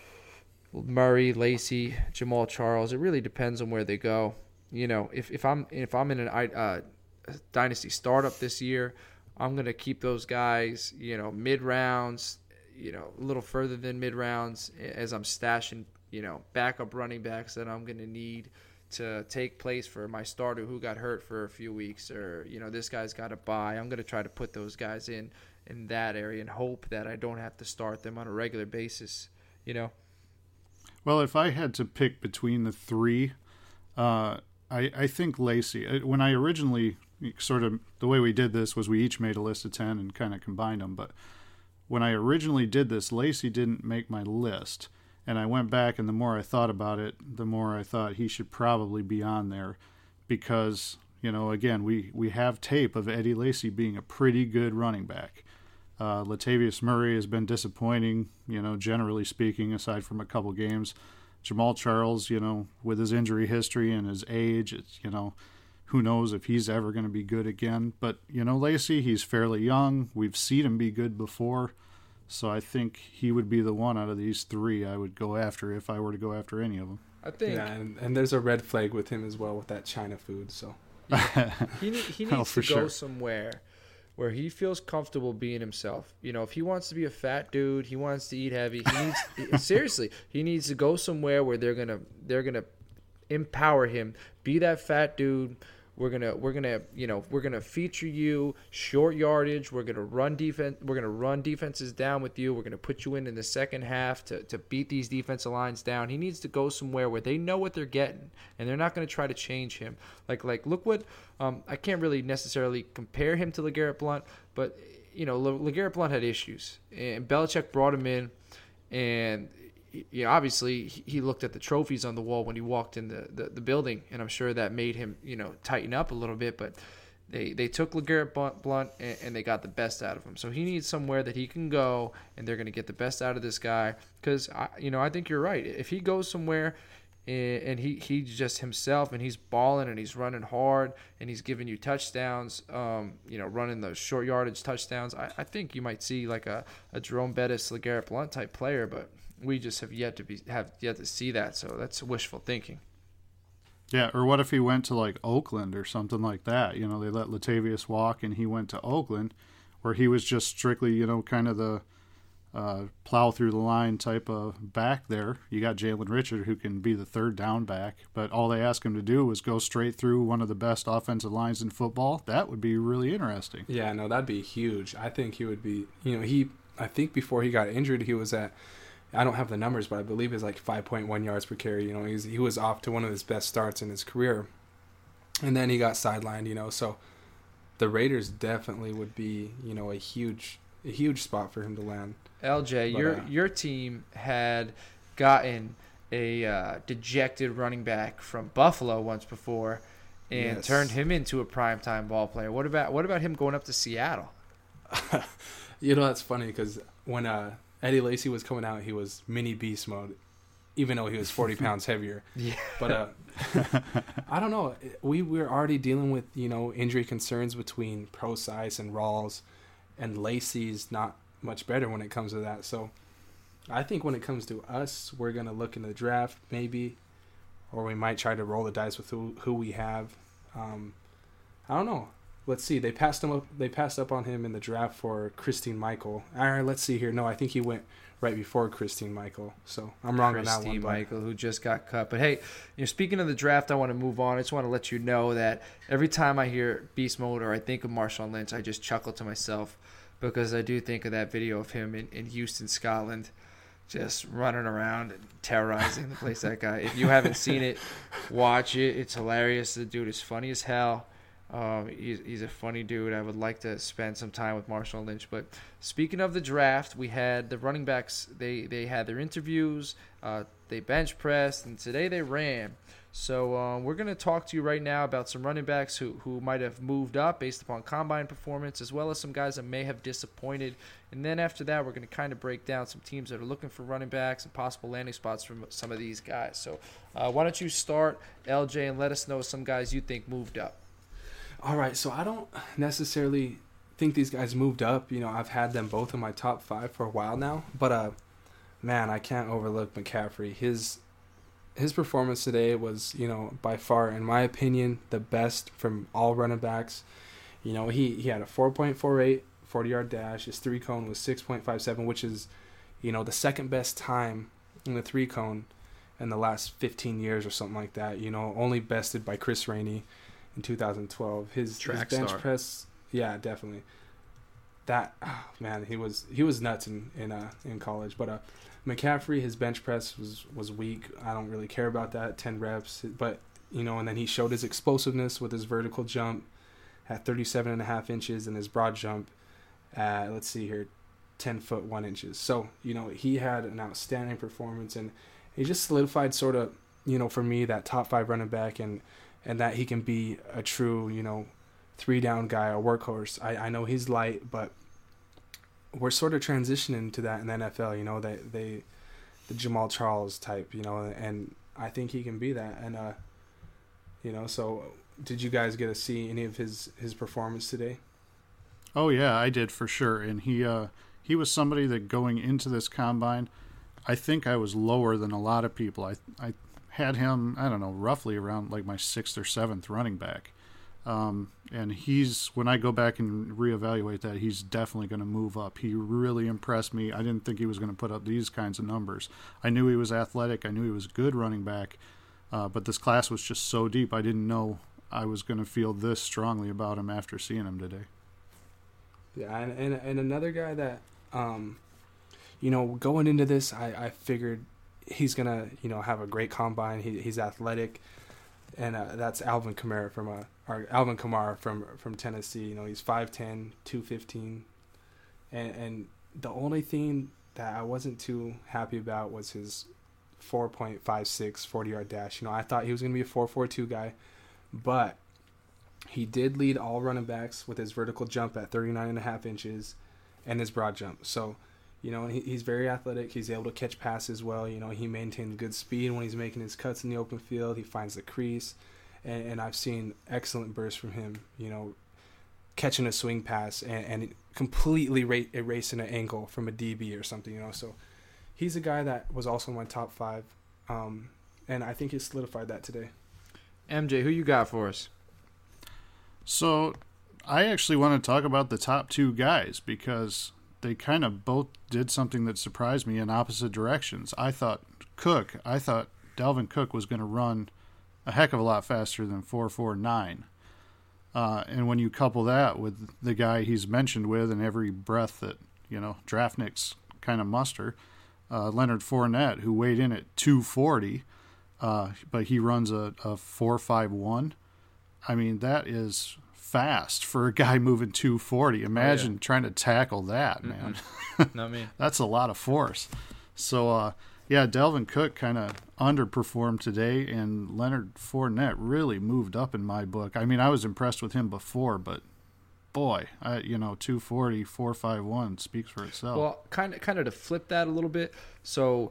Murray, Lacy, Jamal Charles, it really depends on where they go. You know, if if I'm if I'm in an uh, dynasty startup this year, I'm gonna keep those guys. You know, mid rounds. You know, a little further than mid rounds as I'm stashing, you know, backup running backs that I'm going to need to take place for my starter who got hurt for a few weeks, or, you know, this guy's got to bye. I'm going to try to put those guys in in that area and hope that I don't have to start them on a regular basis, you know. Well, if I had to pick between the three, uh, I, I think Lacy, when I originally sort of, the way we did this was we each made a list of ten and kind of combined them, but when I originally did this, Lacy didn't make my list. And I went back, and the more I thought about it, the more I thought he should probably be on there because, you know, again, we, we have tape of Eddie Lacy being a pretty good running back. Uh, Latavius Murray has been disappointing, you know, generally speaking, aside from a couple games. Jamal Charles, you know, with his injury history and his age, it's, you know, who knows if he's ever going to be good again. But, you know, Lacy, he's fairly young. We've seen him be good before. So I think he would be the one out of these three I would go after if I were to go after any of them. I think yeah, and, and there's a red flag with him as well with that China food. So he, need, he needs Oh, to for go sure. somewhere where he feels comfortable being himself. You know, if he wants to be a fat dude, he wants to eat heavy. He needs seriously, he needs to go somewhere where they're gonna they're gonna empower him. Be that fat dude We're gonna we're gonna you know we're gonna feature you short yardage. We're gonna run defense. We're gonna run defenses down with you. We're gonna put you in in the second half to to beat these defensive lines down. He needs to go somewhere where they know what they're getting, and they're not gonna try to change him. Like like look what um, I can't really necessarily compare him to LeGarrette Blount, but you know Le- LeGarrette Blount had issues, and Belichick brought him in, and you know, obviously he looked at the trophies on the wall when he walked in the, the, the building, and I'm sure that made him, you know, tighten up a little bit. But they, they took LeGarrette Blount and, and they got the best out of him. So he needs somewhere that he can go, and they're going to get the best out of this guy. Because, you know, I think you're right. If he goes somewhere and, and he, he's just himself and he's balling and he's running hard and he's giving you touchdowns, um, you know, running those short yardage touchdowns, I, I think you might see like a, a Jerome Bettis, LeGarrette Blount type player. But we just have yet to be have yet to see that, so that's wishful thinking. Yeah, or what if he went to like Oakland or something like that? You know, they let Latavius walk, and he went to Oakland, where he was just strictly, you know, kind of the uh, plow through the line type of back there. You got Jalen Richard, who can be the third down back, but all they asked him to do was go straight through one of the best offensive lines in football. That would be really interesting. Yeah, no, that'd be huge. I think he would be. You know, he. I think before he got injured, he was at. I don't have the numbers, but I believe it's like five point one yards per carry. You know, he's, he was off to one of his best starts in his career. And then he got sidelined, you know. So the Raiders definitely would be, you know, a huge a huge spot for him to land. L J, but, your uh, your team had gotten a uh, dejected running back from Buffalo once before and yes. turned him into a primetime ball player. What about what about him going up to Seattle? You know, that's funny because when uh, – Eddie Lacy was coming out, he was mini beast mode, even though he was forty pounds heavier. Yeah. But uh, I don't know. We were already dealing with, you know, injury concerns between Prosise and Rawls, and Lacy's not much better when it comes to that. So I think when it comes to us, we're going to look in the draft maybe, or we might try to roll the dice with who, who we have. Um, I don't know. Let's see. They passed him up. They passed up on him in the draft for Christine Michael. All right, let's see here. No, I think he went right before Christine Michael. So I'm wrong Christine on that one. Christine Michael, who just got cut. But hey, you know, speaking of the draft, I want to move on. I just want to let you know that every time I hear Beast Mode or I think of Marshawn Lynch, I just chuckle to myself because I do think of that video of him in, in Houston, Scotland, just running around and terrorizing the place. That guy. If you haven't seen it, watch it. It's hilarious. The dude is funny as hell. Um, he's, he's a funny dude. I would like to spend some time with Marshawn Lynch. But speaking of the draft, we had the running backs. They, they had their interviews. Uh, they bench pressed, and today they ran. So um, we're going to talk to you right now about some running backs who, who might have moved up based upon combine performance, as well as some guys that may have disappointed. And then after that, we're going to kind of break down some teams that are looking for running backs and possible landing spots from some of these guys. So uh, why don't you start, L J, and let us know some guys you think moved up. All right, so I don't necessarily think these guys moved up. You know, I've had them both in my top five for a while now. But, uh, man, I can't overlook McCaffrey. His his performance today was, you know, by far, in my opinion, the best from all running backs. You know, he, he had a four point four eight forty-yard dash. His three-cone was six point five seven, which is, you know, the second best time in the three-cone in the last fifteen years or something like that. You know, only bested by Chris Rainey in two thousand twelve. His, his bench star. press, yeah, definitely. That oh, man, he was he was nuts in in uh, in college. But uh, McCaffrey, his bench press was was weak. I don't really care about that. ten reps, but you know, and then he showed his explosiveness with his vertical jump at thirty-seven and a half inches, and his broad jump at, let's see here, ten foot one inches. So you know, he had an outstanding performance, and he just solidified sort of, you know, for me, that top five running back, and and that he can be a true, you know, three down guy, a workhorse. I, I know he's light, but we're sort of transitioning to that in the N F L, you know, they, they the Jamal Charles type, you know, and I think he can be that. And, uh, you know, so did you guys get to see any of his, his performance today? Oh, yeah, I did for sure. And he, uh, he was somebody that going into this combine, I think I was lower than a lot of people. I, I had him, I don't know, roughly around like my sixth or seventh running back. Um, and he's, when I go back and reevaluate that, he's definitely going to move up. He really impressed me. I didn't think he was going to put up these kinds of numbers. I knew he was athletic. I knew he was a good running back. Uh, but this class was just so deep. I didn't know I was going to feel this strongly about him after seeing him today. Yeah, and and, and another guy that, um, you know, going into this, I, I figured he's going to, you know, have a great combine. He, he's athletic, and uh, that's Alvin Kamara from uh, or Alvin Kamara from from Tennessee. You know, he's five ten, two fifteen, and and the only thing that I wasn't too happy about was his four point five six forty-yard dash. You know, I thought he was going to be a four four two guy, but he did lead all running backs with his vertical jump at thirty-nine and a half inches and his broad jump. So, you know, he, he's very athletic. He's able to catch passes well. You know, he maintains good speed when he's making his cuts in the open field. He finds the crease, and, and I've seen excellent bursts from him, you know, catching a swing pass and, and completely ra- erasing an angle from a D B or something, you know. So he's a guy that was also in my top five, um, and I think he solidified that today. M J, who you got for us? So I actually want to talk about the top two guys because they kind of both did something that surprised me in opposite directions. I thought Cook, I thought Dalvin Cook was going to run a heck of a lot faster than four four nine. Uh, and when you couple that with the guy he's mentioned with in every breath that, you know, draftniks kind of muster, uh, Leonard Fournette, who weighed in at two forty, uh, but he runs a, a four five one. I mean, that is fast for a guy moving two forty. Imagine oh, yeah. trying to tackle that, man. Mm-hmm. Not me. That's a lot of force. So, uh, yeah, Dalvin Cook kind of underperformed today, and Leonard Fournette really moved up in my book. I mean, I was impressed with him before, but boy, I, you know, two forty, four five one speaks for itself. Well, kind of, kind of to flip that a little bit. So,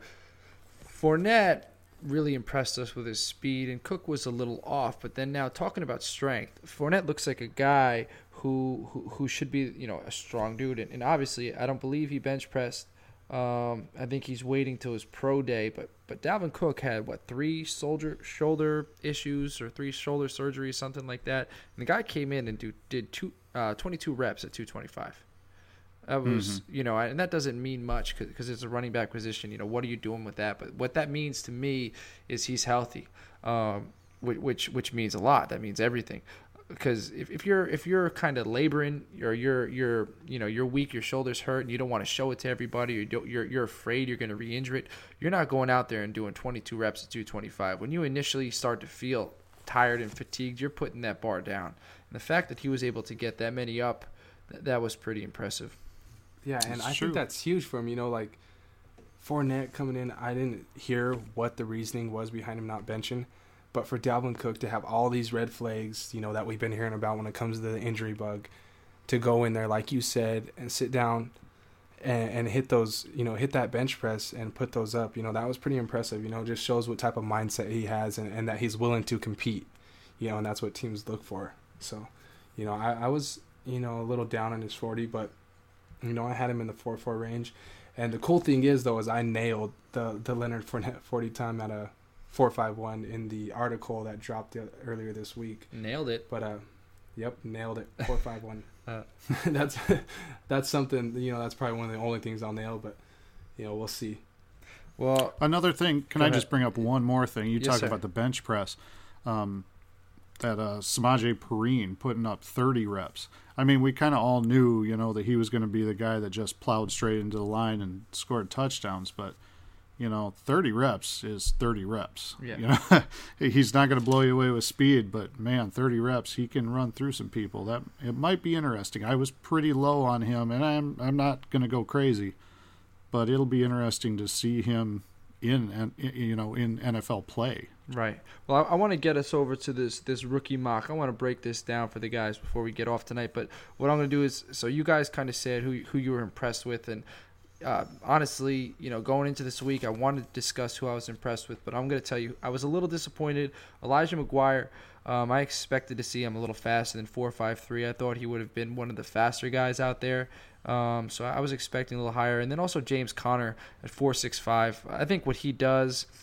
Fournette really impressed us with his speed, and Cook was a little off. But then now talking about strength, Fournette looks like a guy who who, who should be, you know, a strong dude. And, and obviously, I don't believe he bench pressed. Um, I think he's waiting till his pro day. But but Dalvin Cook had what three shoulder shoulder issues or three shoulder surgeries, something like that. And the guy came in and do, did two uh, twenty-two reps at two twenty-five. That was, mm-hmm. you know, and that doesn't mean much because it's a running back position. You know, what are you doing with that? But what that means to me is he's healthy, um, which which means a lot. That means everything. Because if, if you're if you're kind of laboring, or you're you're you know you're weak, your shoulders hurt, and you don't want to show it to everybody, or you don't, you're you're afraid you're going to re-injure it, you're not going out there and doing twenty-two reps at two twenty-five. When you initially start to feel tired and fatigued, you're putting that bar down. And the fact that he was able to get that many up, th- that was pretty impressive. Yeah, and it's I true. think that's huge for him. You know, like Fournette coming in, I didn't hear what the reasoning was behind him not benching. But for Dalvin Cook to have all these red flags, you know, that we've been hearing about when it comes to the injury bug, to go in there, like you said, and sit down and, and hit those, you know, hit that bench press and put those up, you know, that was pretty impressive. You know, just shows what type of mindset he has and, and that he's willing to compete, you know, and that's what teams look for. So, you know, I, I was, you know, a little down on his forty, but, you know, I had him in the four four range. And the cool thing is, though, is I nailed the, the Leonard Fournette forty time at a four five one in the article that dropped the, earlier this week. Nailed it. But uh yep, nailed it. four five one. uh, that's that's something, you know, that's probably one of the only things I'll nail, but you know, we'll see. Well, another thing, can I just bring up one more thing? You yes, talk sir. about the bench press. Um that uh Samaje Perine putting up thirty reps. I mean, we kind of all knew, you know, that he was going to be the guy that just plowed straight into the line and scored touchdowns, but you know, thirty reps is thirty reps. Yeah. You know, he's not going to blow you away with speed, but man, thirty reps, he can run through some people. That it might be interesting. I was pretty low on him, and I'm I'm not going to go crazy, but it'll be interesting to see him in you know in N F L play. Right. Well, I, I want to get us over to this this rookie mock. I want to break this down for the guys before we get off tonight. But what I'm going to do is, so you guys kind of said who who you were impressed with, and Uh, honestly, you know, going into this week, I wanted to discuss who I was impressed with, but I'm going to tell you, I was a little disappointed. Elijah McGuire, um, I expected to see him a little faster than four five three. I thought he would have been one of the faster guys out there, um, so I was expecting a little higher. And then also James Conner at four six five. I think what he does,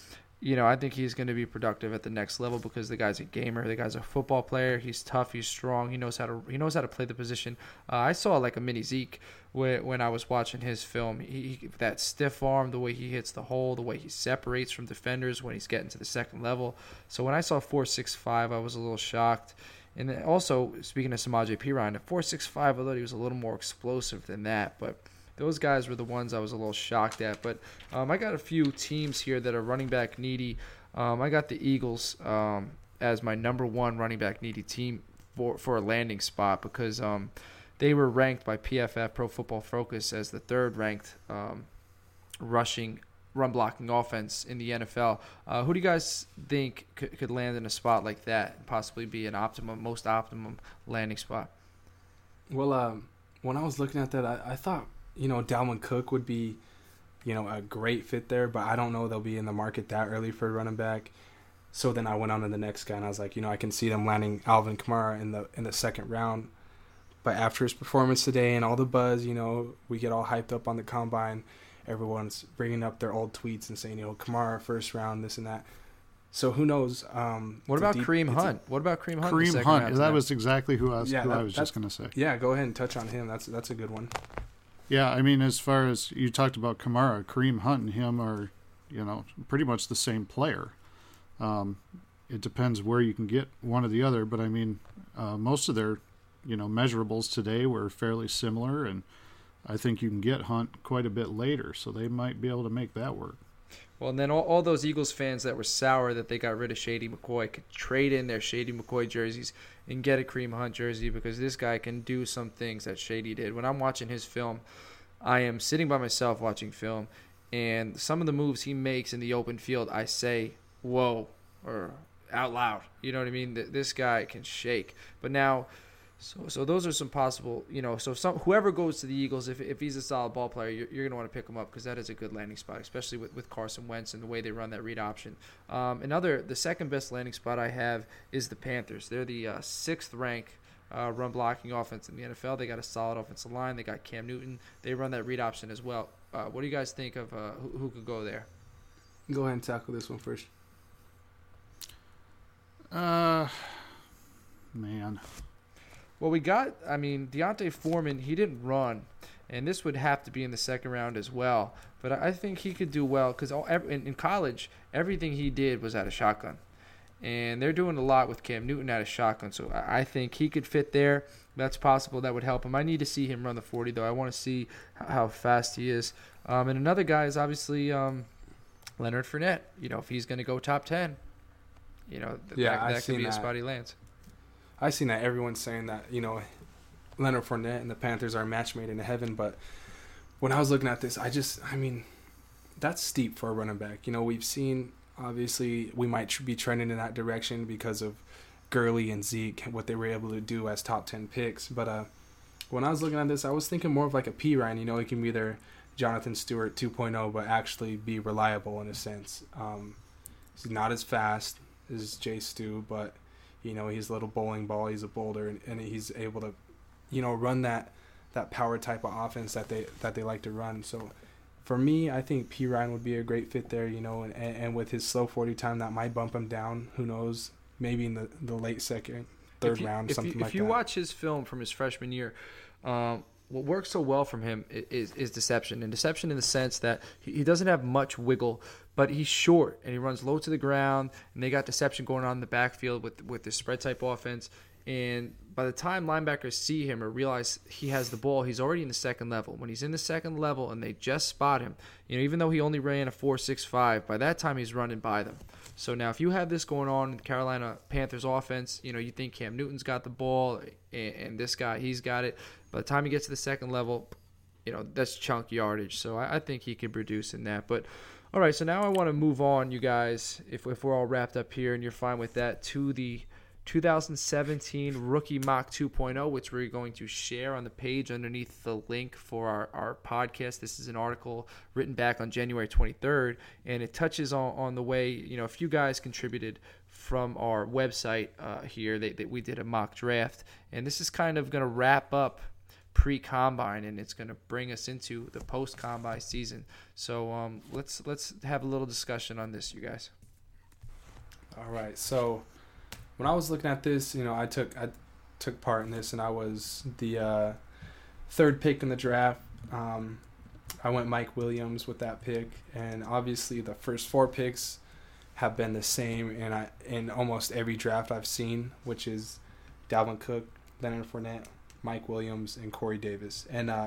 you know, I think he's going to be productive at the next level because the guy's a gamer. The guy's a football player. He's tough. He's strong. He knows how to he knows how to play the position. Uh, I saw like a mini Zeke when, when I was watching his film. He, he that stiff arm, the way he hits the hole, the way he separates from defenders when he's getting to the second level. So when I saw four six five, I was a little shocked. And then also, speaking of Samaje Perine, at four six five, I thought he was a little more explosive than that, but those guys were the ones I was a little shocked at. But um, I got a few teams here that are running back needy. Um, I got the Eagles um, as my number one running back needy team for, for a landing spot because um, they were ranked by P F F, Pro Football Focus, as the third ranked um, rushing run blocking offense in the N F L. Uh, who do you guys think could, could land in a spot like that and possibly be an optimum, most optimum landing spot? Well, um, when I was looking at that, I, I thought, you know, Dalvin Cook would be, you know, a great fit there, but I don't know they'll be in the market that early for a running back. So then I went on to the next guy, and I was like, you know, I can see them landing Alvin Kamara in the in the second round. But after his performance today and all the buzz, you know, we get all hyped up on the combine. Everyone's bringing up their old tweets and saying, you know, Kamara first round, this and that. So who knows? Um, what about deep, Kareem Hunt? A, what about Kareem Hunt? Kareem Hunt. That was exactly who I was, yeah, who that, I was just going to say. Yeah, go ahead and touch on him. That's that's a good one. Yeah, I mean, as far as you talked about Kamara, Kareem Hunt and him are, you know, pretty much the same player. Um, it depends where you can get one or the other, but I mean, uh, most of their, you know, measurables today were fairly similar, and I think you can get Hunt quite a bit later, so they might be able to make that work. Well, and then all, all those Eagles fans that were sour that they got rid of Shady McCoy could trade in their Shady McCoy jerseys and get a Kareem Hunt jersey because this guy can do some things that Shady did. When I'm watching his film, I am sitting by myself watching film, and some of the moves he makes in the open field, I say, whoa, or out loud. You know what I mean? This guy can shake. But now... So so those are some possible, you know, so some whoever goes to the Eagles, if if he's a solid ball player, you're, you're going to want to pick him up because that is a good landing spot, especially with, with Carson Wentz and the way they run that read option. Um, another, the second best landing spot I have is the Panthers. They're the uh, sixth rank uh, run blocking offense in the N F L. They got a solid offensive line. They got Cam Newton. They run that read option as well. Uh, what do you guys think of uh, who, who could go there? Go ahead and tackle this one first. Uh, man. Well, we got, I mean, Deontay Foreman, he didn't run, and this would have to be in the second round as well. But I think he could do well because in, in college, everything he did was out of shotgun. And they're doing a lot with Cam Newton out of shotgun, so I think he could fit there. That's possible. That would help him. I need to see him run the forty, though. I want to see how fast he is. Um, and another guy is obviously um, Leonard Fournette. You know, if he's going to go top ten, you know, th- yeah, that, that could be that. a spot he lands. I've seen that everyone's saying that, you know, Leonard Fournette and the Panthers are a match made in heaven. But when I was looking at this, I just, I mean, that's steep for a running back. You know, we've seen, obviously, we might tr- be trending in that direction because of Gurley and Zeke, what they were able to do as top ten picks. But uh, when I was looking at this, I was thinking more of like a Perine. You know, he can be their Jonathan Stewart two point oh, but actually be reliable in a sense. Um, he's not as fast as Jay Stu, but... You know, he's a little bowling ball. He's a boulder, and, and he's able to, you know, run that that power type of offense that they that they like to run. So, for me, I think Perine would be a great fit there. You know, and, and with his slow forty time, that might bump him down. Who knows? Maybe in the, the late second, third you, round, if something you, like that. If you that. watch his film from his freshman year, um, what works so well from him is, is deception. And deception in the sense that he, he doesn't have much wiggle, but he's short and he runs low to the ground. And they got deception going on in the backfield with with the spread type offense. And by the time linebackers see him or realize he has the ball, he's already in the second level. When he's in the second level and they just spot him, you know, even though he only ran a four six five, by that time he's running by them. So now if you have this going on in the Carolina Panthers offense, you know, you think Cam Newton's got the ball and, and this guy, he's got it. By the time he gets to the second level, you know, that's chunk yardage. So I, I think he can produce in that. But all right, so now I want to move on, you guys, if if we're all wrapped up here and you're fine with that, to the two thousand seventeen Rookie Mock two point oh, which we're going to share on the page underneath the link for our, our podcast. This is an article written back on January twenty-third, and it touches on, on the way, you know, a few guys contributed from our website uh, here. They, they, we did a mock draft, and this is kind of going to wrap up pre-combine, and it's going to bring us into the post-combine season. So um, let's let's have a little discussion on this, you guys. All right. So when I was looking at this, you know, I took I took part in this, and I was the uh, third pick in the draft. Um, I went Mike Williams with that pick, and obviously the first four picks have been the same in I in almost every draft I've seen, which is Dalvin Cook, Leonard Fournette, Mike Williams, and Corey Davis. And uh,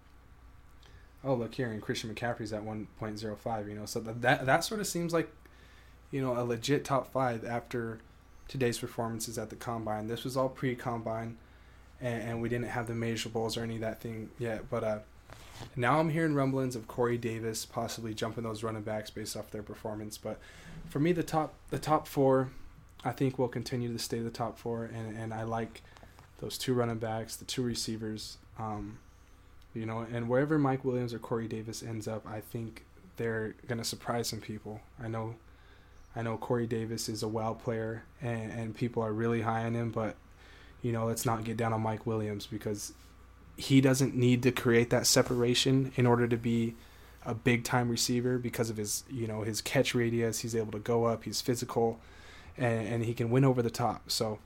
oh, look here, and Christian McCaffrey's at one point oh five. You know, so that that, that sort of seems like, you know, a legit top five after today's performances at the Combine. This was all pre-Combine, and, and we didn't have the measurables or any of that thing yet. But uh, now I'm hearing rumblings of Corey Davis possibly jumping those running backs based off their performance. But for me, the top the top four, I think will continue to stay the top four, and, and I like those two running backs, the two receivers, um, you know, and wherever Mike Williams or Corey Davis ends up, I think they're gonna surprise some people. I know. I know Corey Davis is a wow player, and, and people are really high on him, but, you know, let's not get down on Mike Williams, because he doesn't need to create that separation in order to be a big-time receiver because of his, you know, his catch radius. He's able to go up, he's physical, and, and he can win over the top. So,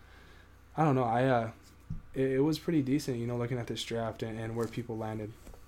I don't know. I uh, it, it was pretty decent, you know, looking at this draft and, and where people landed.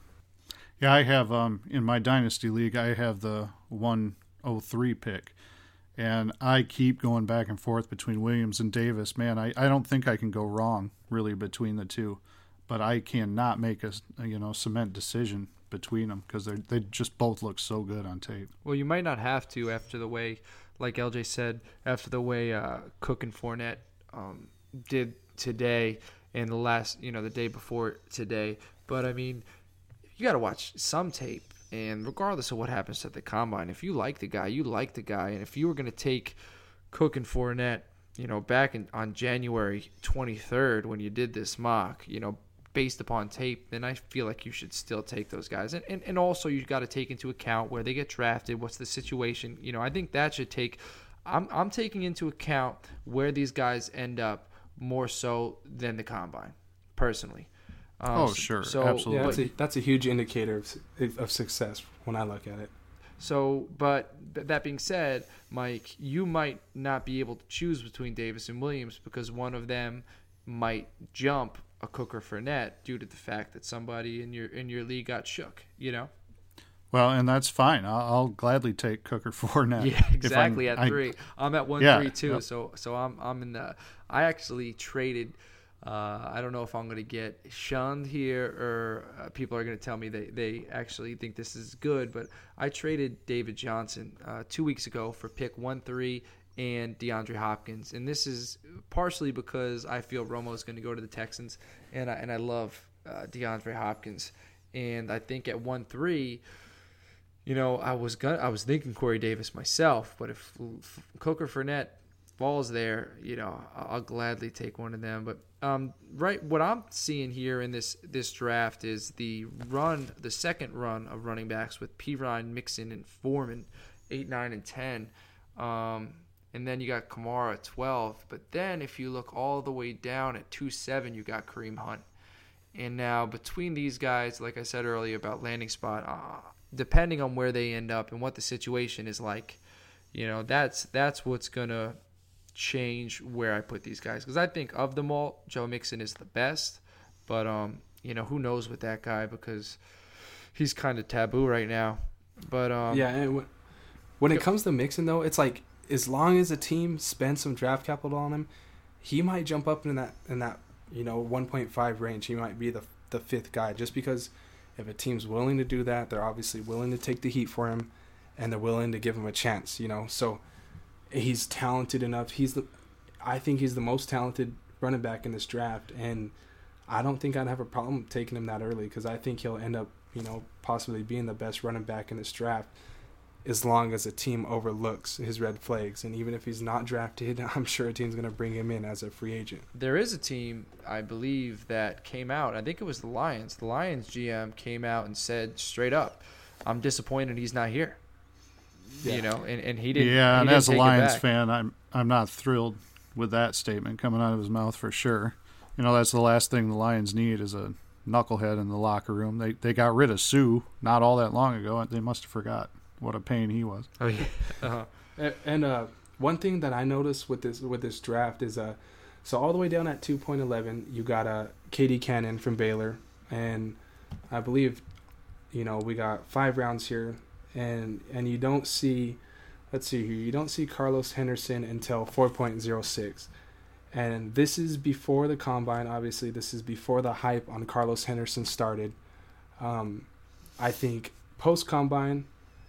Yeah, I have, um, in my Dynasty League, I have the one oh three pick. And I keep going back and forth between Williams and Davis. Man, I, I don't think I can go wrong, really, between the two. But I cannot make a, a you know cement decision between them because they they just both look so good on tape. Well, you might not have to after the way, like L J said, after the way uh, Cook and Fournette um, did today and the last, you know, the day before today. But, I mean, you got to watch some tape. And regardless of what happens at the Combine, if you like the guy, you like the guy. And if you were going to take Cook and Fournette, you know, back in, on January twenty-third when you did this mock, you know, based upon tape, then I feel like you should still take those guys. And and, and also you got to take into account where they get drafted, what's the situation. You know, I think that should take I'm, – I'm taking into account where these guys end up more so than the Combine, personally. Um, oh, sure. So, absolutely. Yeah, that's a, that's a huge indicator of, of success when I look at it. So, but that being said, Mike, you might not be able to choose between Davis and Williams because one of them might jump a Cook or Fournette due to the fact that somebody in your in your league got shook, you know? Well, and that's fine. I'll, I'll gladly take Cook or Fournette. Yeah, exactly. At three, I, I'm at one yeah, three too. Yep. So, so I'm I'm in the. I actually traded. Uh, I don't know if I'm going to get shunned here or uh, people are going to tell me they, they actually think this is good, but I traded David Johnson uh, two weeks ago for pick one three and DeAndre Hopkins. And this is partially because I feel Romo's going to go to the Texans, and I, and I love uh, DeAndre Hopkins. And I think at one three, you know, I was gonna, I was thinking Corey Davis myself, but if, if Cook or Fournette falls there, you know, I'll, I'll gladly take one of them. But um, right, what I'm seeing here in this this draft is the run, the second run of running backs with Pirine, Mixon, and Foreman, eight, nine, and ten, um, and then you got Kamara at twelve. But then if you look all the way down at two seven, you got Kareem Hunt. And now between these guys, like I said earlier about landing spot, uh, depending on where they end up and what the situation is like, you know, that's that's what's gonna change where I put these guys, because I think of them all, Joe Mixon is the best, but um, you know, who knows with that guy because he's kind of taboo right now. But um, yeah, and when, when it comes to Mixon though, it's like as long as a team spends some draft capital on him, he might jump up in that in that you know one point five range. He might be the the fifth guy just because if a team's willing to do that, they're obviously willing to take the heat for him, and they're willing to give him a chance. You know, so. He's talented enough. He's the, I think he's the most talented running back in this draft, and I don't think I'd have a problem taking him that early because I think he'll end up, you know, possibly being the best running back in this draft as long as a team overlooks his red flags. And even if he's not drafted, I'm sure a team's going to bring him in as a free agent. There is a team, I believe, that came out. I think it was the Lions. The Lions G M came out and said straight up, I'm disappointed he's not here. Yeah. You know, and, and he didn't. Yeah, he and didn't as a take it Lions back. fan, I'm I'm not thrilled with that statement coming out of his mouth for sure. You know, that's the last thing the Lions need is a knucklehead in the locker room. They they got rid of Sue not all that long ago. They must have forgot what a pain he was. Oh yeah. Uh-huh. And, and uh, one thing that I noticed with this with this draft is uh, so all the way down at two point eleven, you got a uh, K D Cannon from Baylor, and I believe, you know, we got five rounds here, and and you don't see, let's see here, you don't see Carlos Henderson until four point oh six. And this is before the combine. Obviously, this is before the hype on Carlos Henderson started. Um, I think post combine,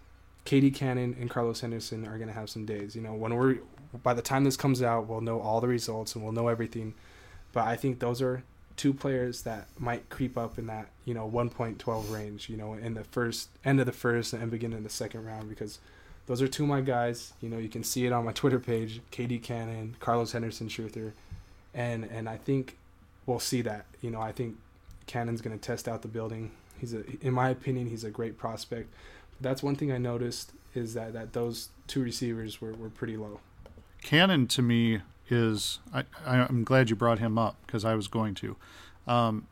K D Cannon and Carlos Henderson are gonna have some days. You know, when we're by the time this comes out, we'll know all the results and we'll know everything. But I think those are two players that might creep up in that, you know, one point one two range. You know, in the first end of the first and beginning of the second round, because those are two of my guys. You know, you can see it on my Twitter page, K D Cannon, Carlos Henderson Truther. And and I think we'll see that. You know, I think Cannon's going to test out the building. He's a, in my opinion, he's a great prospect. But that's one thing I noticed is that, that those two receivers were, were pretty low. Cannon, to me, is I, I'm glad you brought him up because I was going to. Um,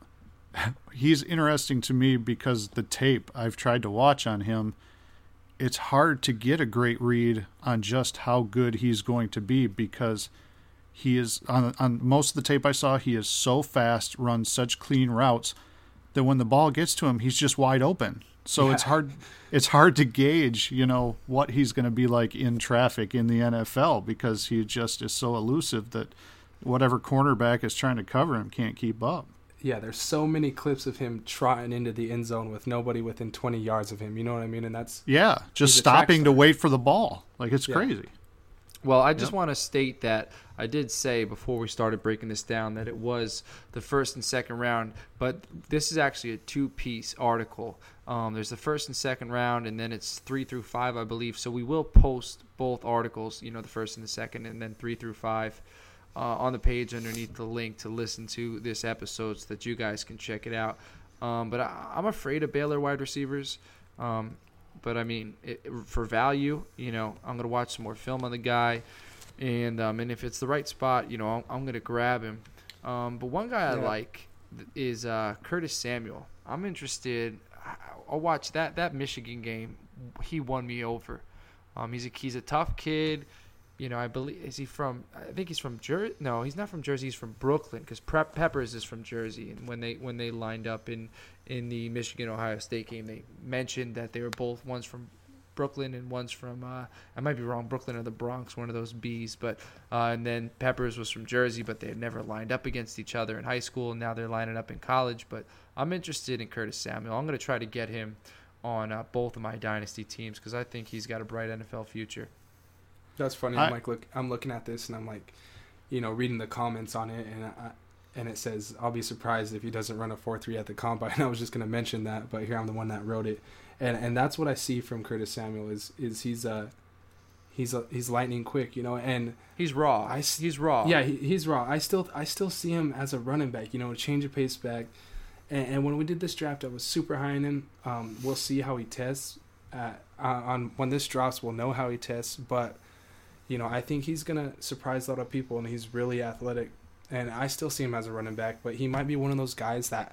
he's interesting to me because the tape I've tried to watch on him, it's hard to get a great read on just how good he's going to be because he is on on most of the tape I saw, he is so fast, runs such clean routes that when the ball gets to him, he's just wide open. So yeah. it's hard it's hard to gauge, you know, what he's going to be like in traffic in the N F L because he just is so elusive that whatever cornerback is trying to cover him can't keep up. Yeah, there's so many clips of him trotting into the end zone with nobody within twenty yards of him. You know what I mean? And that's yeah, just stopping to wait for the ball. Like it's yeah. crazy. Well, I just Yep. want to state that I did say before we started breaking this down that it was the first and second round, but this is actually a two-piece article. Um, there's the first and second round, and then it's three through five, I believe. So we will post both articles, you know, the first and the second, and then three through five uh, on the page underneath the link to listen to this episode so that you guys can check it out. Um, but I, I'm afraid of Baylor wide receivers. Um, But, I mean, it, for value, you know, I'm going to watch some more film on the guy. And um, and if it's the right spot, you know, I'm, I'm going to grab him. Um, but one guy I Yeah. like is uh, Curtis Samuel. I'm interested. I'll watch that that Michigan game. He won me over. Um, he's a he's a tough kid. You know, I believe is he from? I think he's from Jersey. No, he's not from Jersey. He's from Brooklyn because Peppers is from Jersey. And when they when they lined up in in the Michigan Ohio State game, they mentioned that they were both one's from Brooklyn and one's from uh, I might be wrong, Brooklyn or the Bronx, one of those B's. But uh, and then Peppers was from Jersey, but they had never lined up against each other in high school. And now they're lining up in college. But I'm interested in Curtis Samuel. I'm going to try to get him on uh, both of my dynasty teams because I think he's got a bright N F L future. That's funny. I, I'm like, look, I'm looking at this and I'm like, you know, reading the comments on it, and I, and it says, "I'll be surprised if he doesn't run a four three at the combine." I was just gonna mention that, but here I'm the one that wrote it, and and that's what I see from Curtis Samuel is is he's uh he's uh, he's lightning quick, you know, and He's raw. I, he's raw. Yeah, he, he's raw. I still I still see him as a running back, you know, a change of pace back, and, and when we did this draft, I was super high on him. Um, we'll see how he tests. Uh, on when this drops, we'll know how he tests, but. You know, I think he's going to surprise a lot of people, and he's really athletic. And I still see him as a running back, but he might be one of those guys that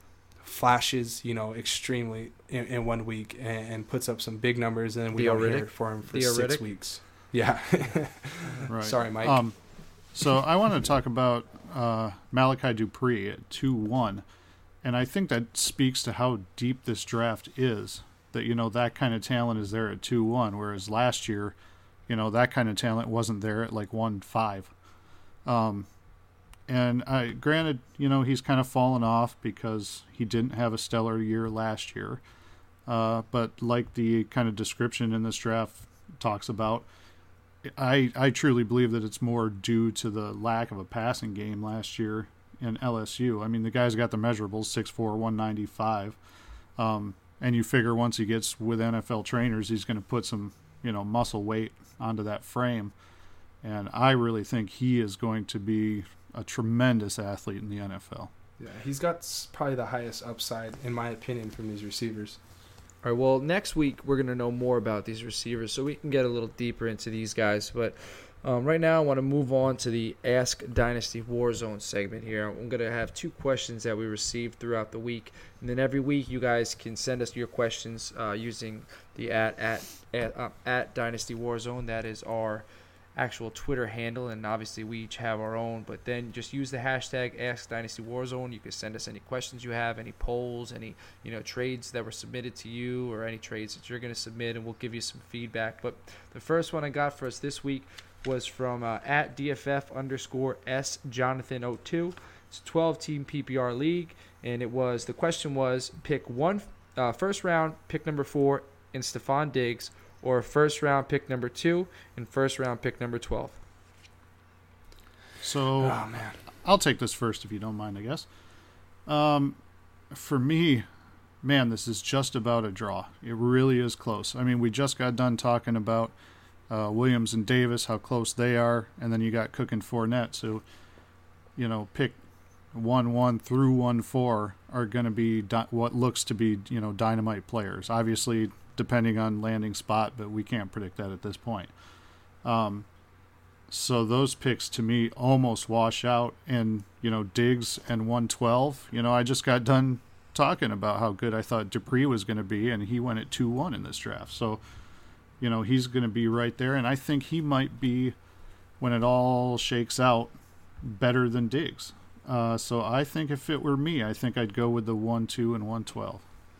flashes, you know, extremely in, in one week and, and puts up some big numbers, and then we The don't Riddick? hear for him for The six Riddick? weeks. Yeah. right. Sorry, Mike. Um, so I want to talk about uh, Malachi Dupree at two one, and I think that speaks to how deep this draft is, that, you know, that kind of talent is there at two one, whereas last year – you know, that kind of talent wasn't there at like one five. Um, and I, granted, you know, he's kind of fallen off because he didn't have a stellar year last year. Uh, but like the kind of description in this draft talks about, I, I truly believe that it's more due to the lack of a passing game last year in L S U. I mean, the guy's got the measurables, six four, one ninety-five. Um, and you figure once he gets with N F L trainers, he's going to put some, you know, muscle weight onto that frame, and I really think he is going to be a tremendous athlete in the N F L. Yeah, he's got probably the highest upside, in my opinion, from these receivers. All right, well, next week we're going to know more about these receivers, so we can get a little deeper into these guys. But um, right now I want to move on to the Ask Dynasty Warzone segment here. I'm going to have two questions that we received throughout the week, and then every week you guys can send us your questions uh, using the at at at, uh, at Dynasty Warzone. That is our actual Twitter handle, and obviously we each have our own. But then just use the hashtag Ask Dynasty Warzone. You can send us any questions you have, any polls, any you know trades that were submitted to you, or any trades that you're going to submit, and we'll give you some feedback. But the first one I got for us this week was from uh, at D F F underscore S Jonathan oh two. It's a twelve-team P P R league, and it was the question was pick one uh, first round pick number four in Stephon Diggs, or first round pick number two and first round pick number twelve. So oh, man. I'll take this first if you don't mind, I guess. Um, for me, man, this is just about a draw. It really is close. I mean, we just got done talking about uh, Williams and Davis, how close they are, and then you got Cook and Fournette. So, you know, pick one one through one four are going to be di- what looks to be, you know, dynamite players. Obviously, depending on landing spot, but we can't predict that at this point. Um, so those picks to me almost wash out. And, you know, Diggs and one twelve, you know, I just got done talking about how good I thought Dupree was going to be, and he went at two one in this draft. So, you know, he's going to be right there. And I think he might be, when it all shakes out, better than Diggs. Uh, so I think if it were me, I think I'd go with the one two and one twelve.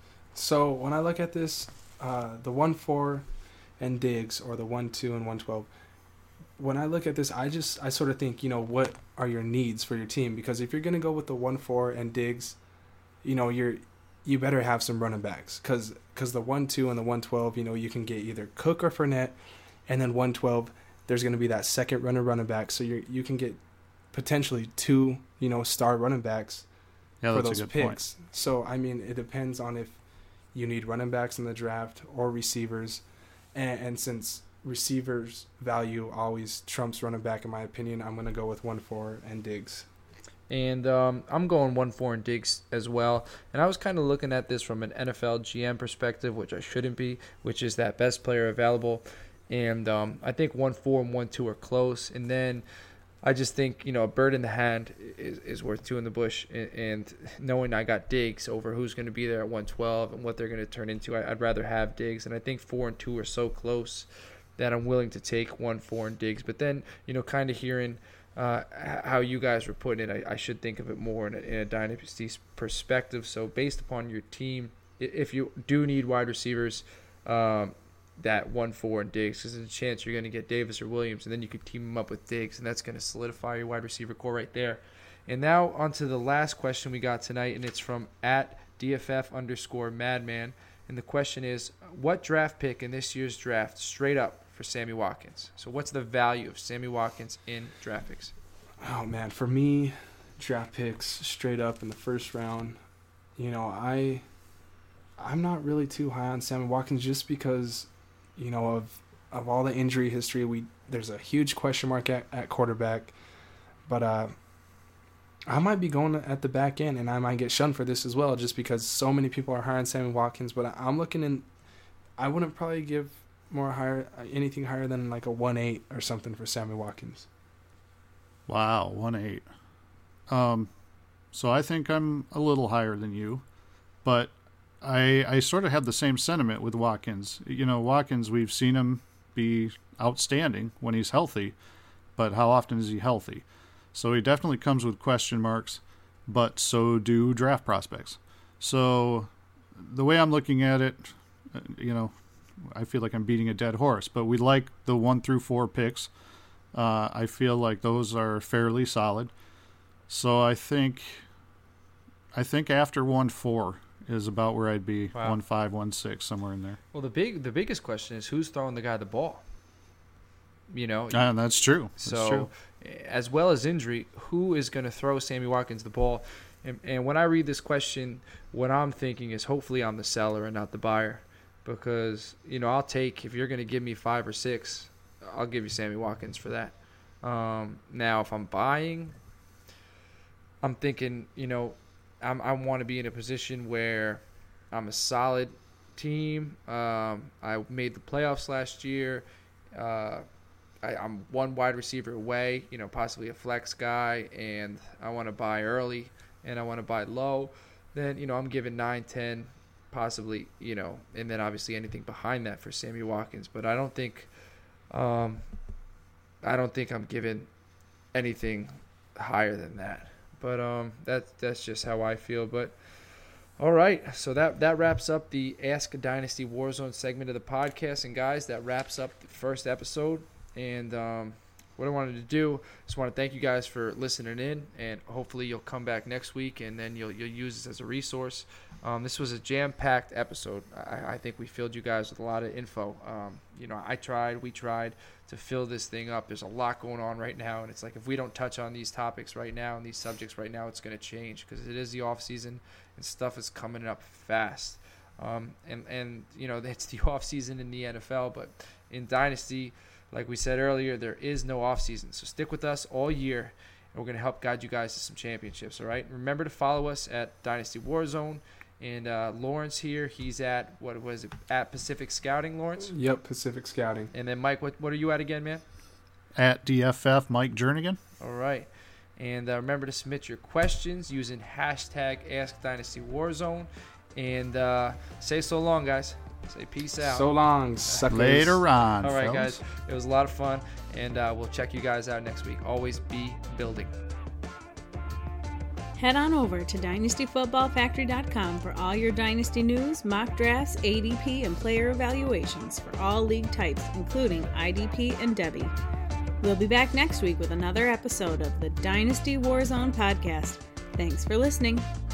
So when I look at this, Uh, the one four and Diggs, or the one two and one twelve. When I look at this, I just I sort of think, you know, what are your needs for your team? Because if you're gonna go with the one four and Diggs, you know, you're you better have some running backs. Because because the one two and the one twelve, you know, you can get either Cook or Fournette, and then one twelve, there's gonna be that second runner running back. So you you can get potentially two, you know, star running backs yeah, for that's those a good picks. point. So I mean, it depends on if you need running backs in the draft or receivers. And, and since receivers value always trumps running back, in my opinion, I'm going to go with one four and Diggs. And um, I'm going one four and Diggs as well. And I was kind of looking at this from an N F L G M perspective, which I shouldn't be, which is that best player available. And um, I think one four and one two are close. And then I just think, you know, a bird in the hand is, is worth two in the bush. And, and knowing I got Diggs over who's going to be there at one twelve and what they're going to turn into, I, I'd rather have Diggs. And I think four and two are so close that I'm willing to take one four and Diggs. But then, you know, kind of hearing uh, how you guys were putting it, I, I should think of it more in a, in a dynasty perspective. So based upon your team, if you do need wide receivers, um, that one four and Diggs, because there's a chance you're going to get Davis or Williams, and then you could team them up with Diggs, and that's going to solidify your wide receiver core right there. And now on to the last question we got tonight, and it's from at D F F underscore Madman. And the question is, what draft pick in this year's draft straight up for Sammy Watkins? So what's the value of Sammy Watkins in draft picks? Oh, man, for me, draft picks straight up in the first round, you know, I, I'm not really too high on Sammy Watkins just because, you know, of of all the injury history, we there's a huge question mark at, at quarterback. But uh, I might be going at the back end, and I might get shunned for this as well, just because so many people are higher on Sammy Watkins. But I'm looking in, I wouldn't probably give more higher anything higher than like a one eight or something for Sammy Watkins. Wow, one eight. Um, so I think I'm a little higher than you, but I I sort of have the same sentiment with Watkins. You know, Watkins, we've seen him be outstanding when he's healthy, but how often is he healthy? So he definitely comes with question marks, but so do draft prospects. So the way I'm looking at it, you know, I feel like I'm beating a dead horse, but we like the one through four picks. Uh, I feel like those are fairly solid. So I think, I think after one four is about where I'd be. Wow. One five, one six, somewhere in there. Well, the big, the biggest question is who's throwing the guy the ball. You know, and that's true. That's so true. As well as injury, who is going to throw Sammy Watkins the ball? And, and when I read this question, what I'm thinking is hopefully I'm the seller and not the buyer, because you know I'll take if you're going to give me five or six, I'll give you Sammy Watkins for that. Um, now, if I'm buying, I'm thinking you know I'm, I want to be in a position where I'm a solid team. Um, I made the playoffs last year. Uh, I, I'm one wide receiver away, you know, possibly a flex guy, and I want to buy early and I want to buy low. Then, you know, I'm giving nine, ten, possibly, you know, and then obviously anything behind that for Sammy Watkins. But I don't think, um, I don't think I'm giving anything higher than that. But um, that that's just how I feel. But all right, so that that wraps up the Ask a Dynasty Warzone segment of the podcast, and guys, that wraps up the first episode. And um, what I wanted to do is want to thank you guys for listening in, and hopefully you'll come back next week, and then you'll you'll use this as a resource. Um, this was a jam-packed episode. I, I think we filled you guys with a lot of info. Um, you know, I tried, we tried to fill this thing up. There's a lot going on right now, and it's like if we don't touch on these topics right now and these subjects right now, it's going to change because it is the off season and stuff is coming up fast. Um, and and you know, it's the off season in the N F L, but in Dynasty, like we said earlier, there is no off season. So stick with us all year, and we're going to help guide you guys to some championships. All right. Remember to follow us at Dynasty Warzone. And uh, Lawrence here, he's at, what was it, at Pacific Scouting, Lawrence? Yep, Pacific Scouting. And then, Mike, what what are you at again, man? At D F F Mike Jernigan. All right. And uh, remember to submit your questions using hashtag AskDynastyWarzone. And uh, say so long, guys. Say peace out. So long, suckers. Later on, All right, fellas. guys. It was a lot of fun. And uh, we'll check you guys out next week. Always be building. Head on over to Dynasty Football Factory dot com for all your Dynasty news, mock drafts, A D P, and player evaluations for all league types, including I D P and Devy. We'll be back next week with another episode of the Dynasty Warzone podcast. Thanks for listening.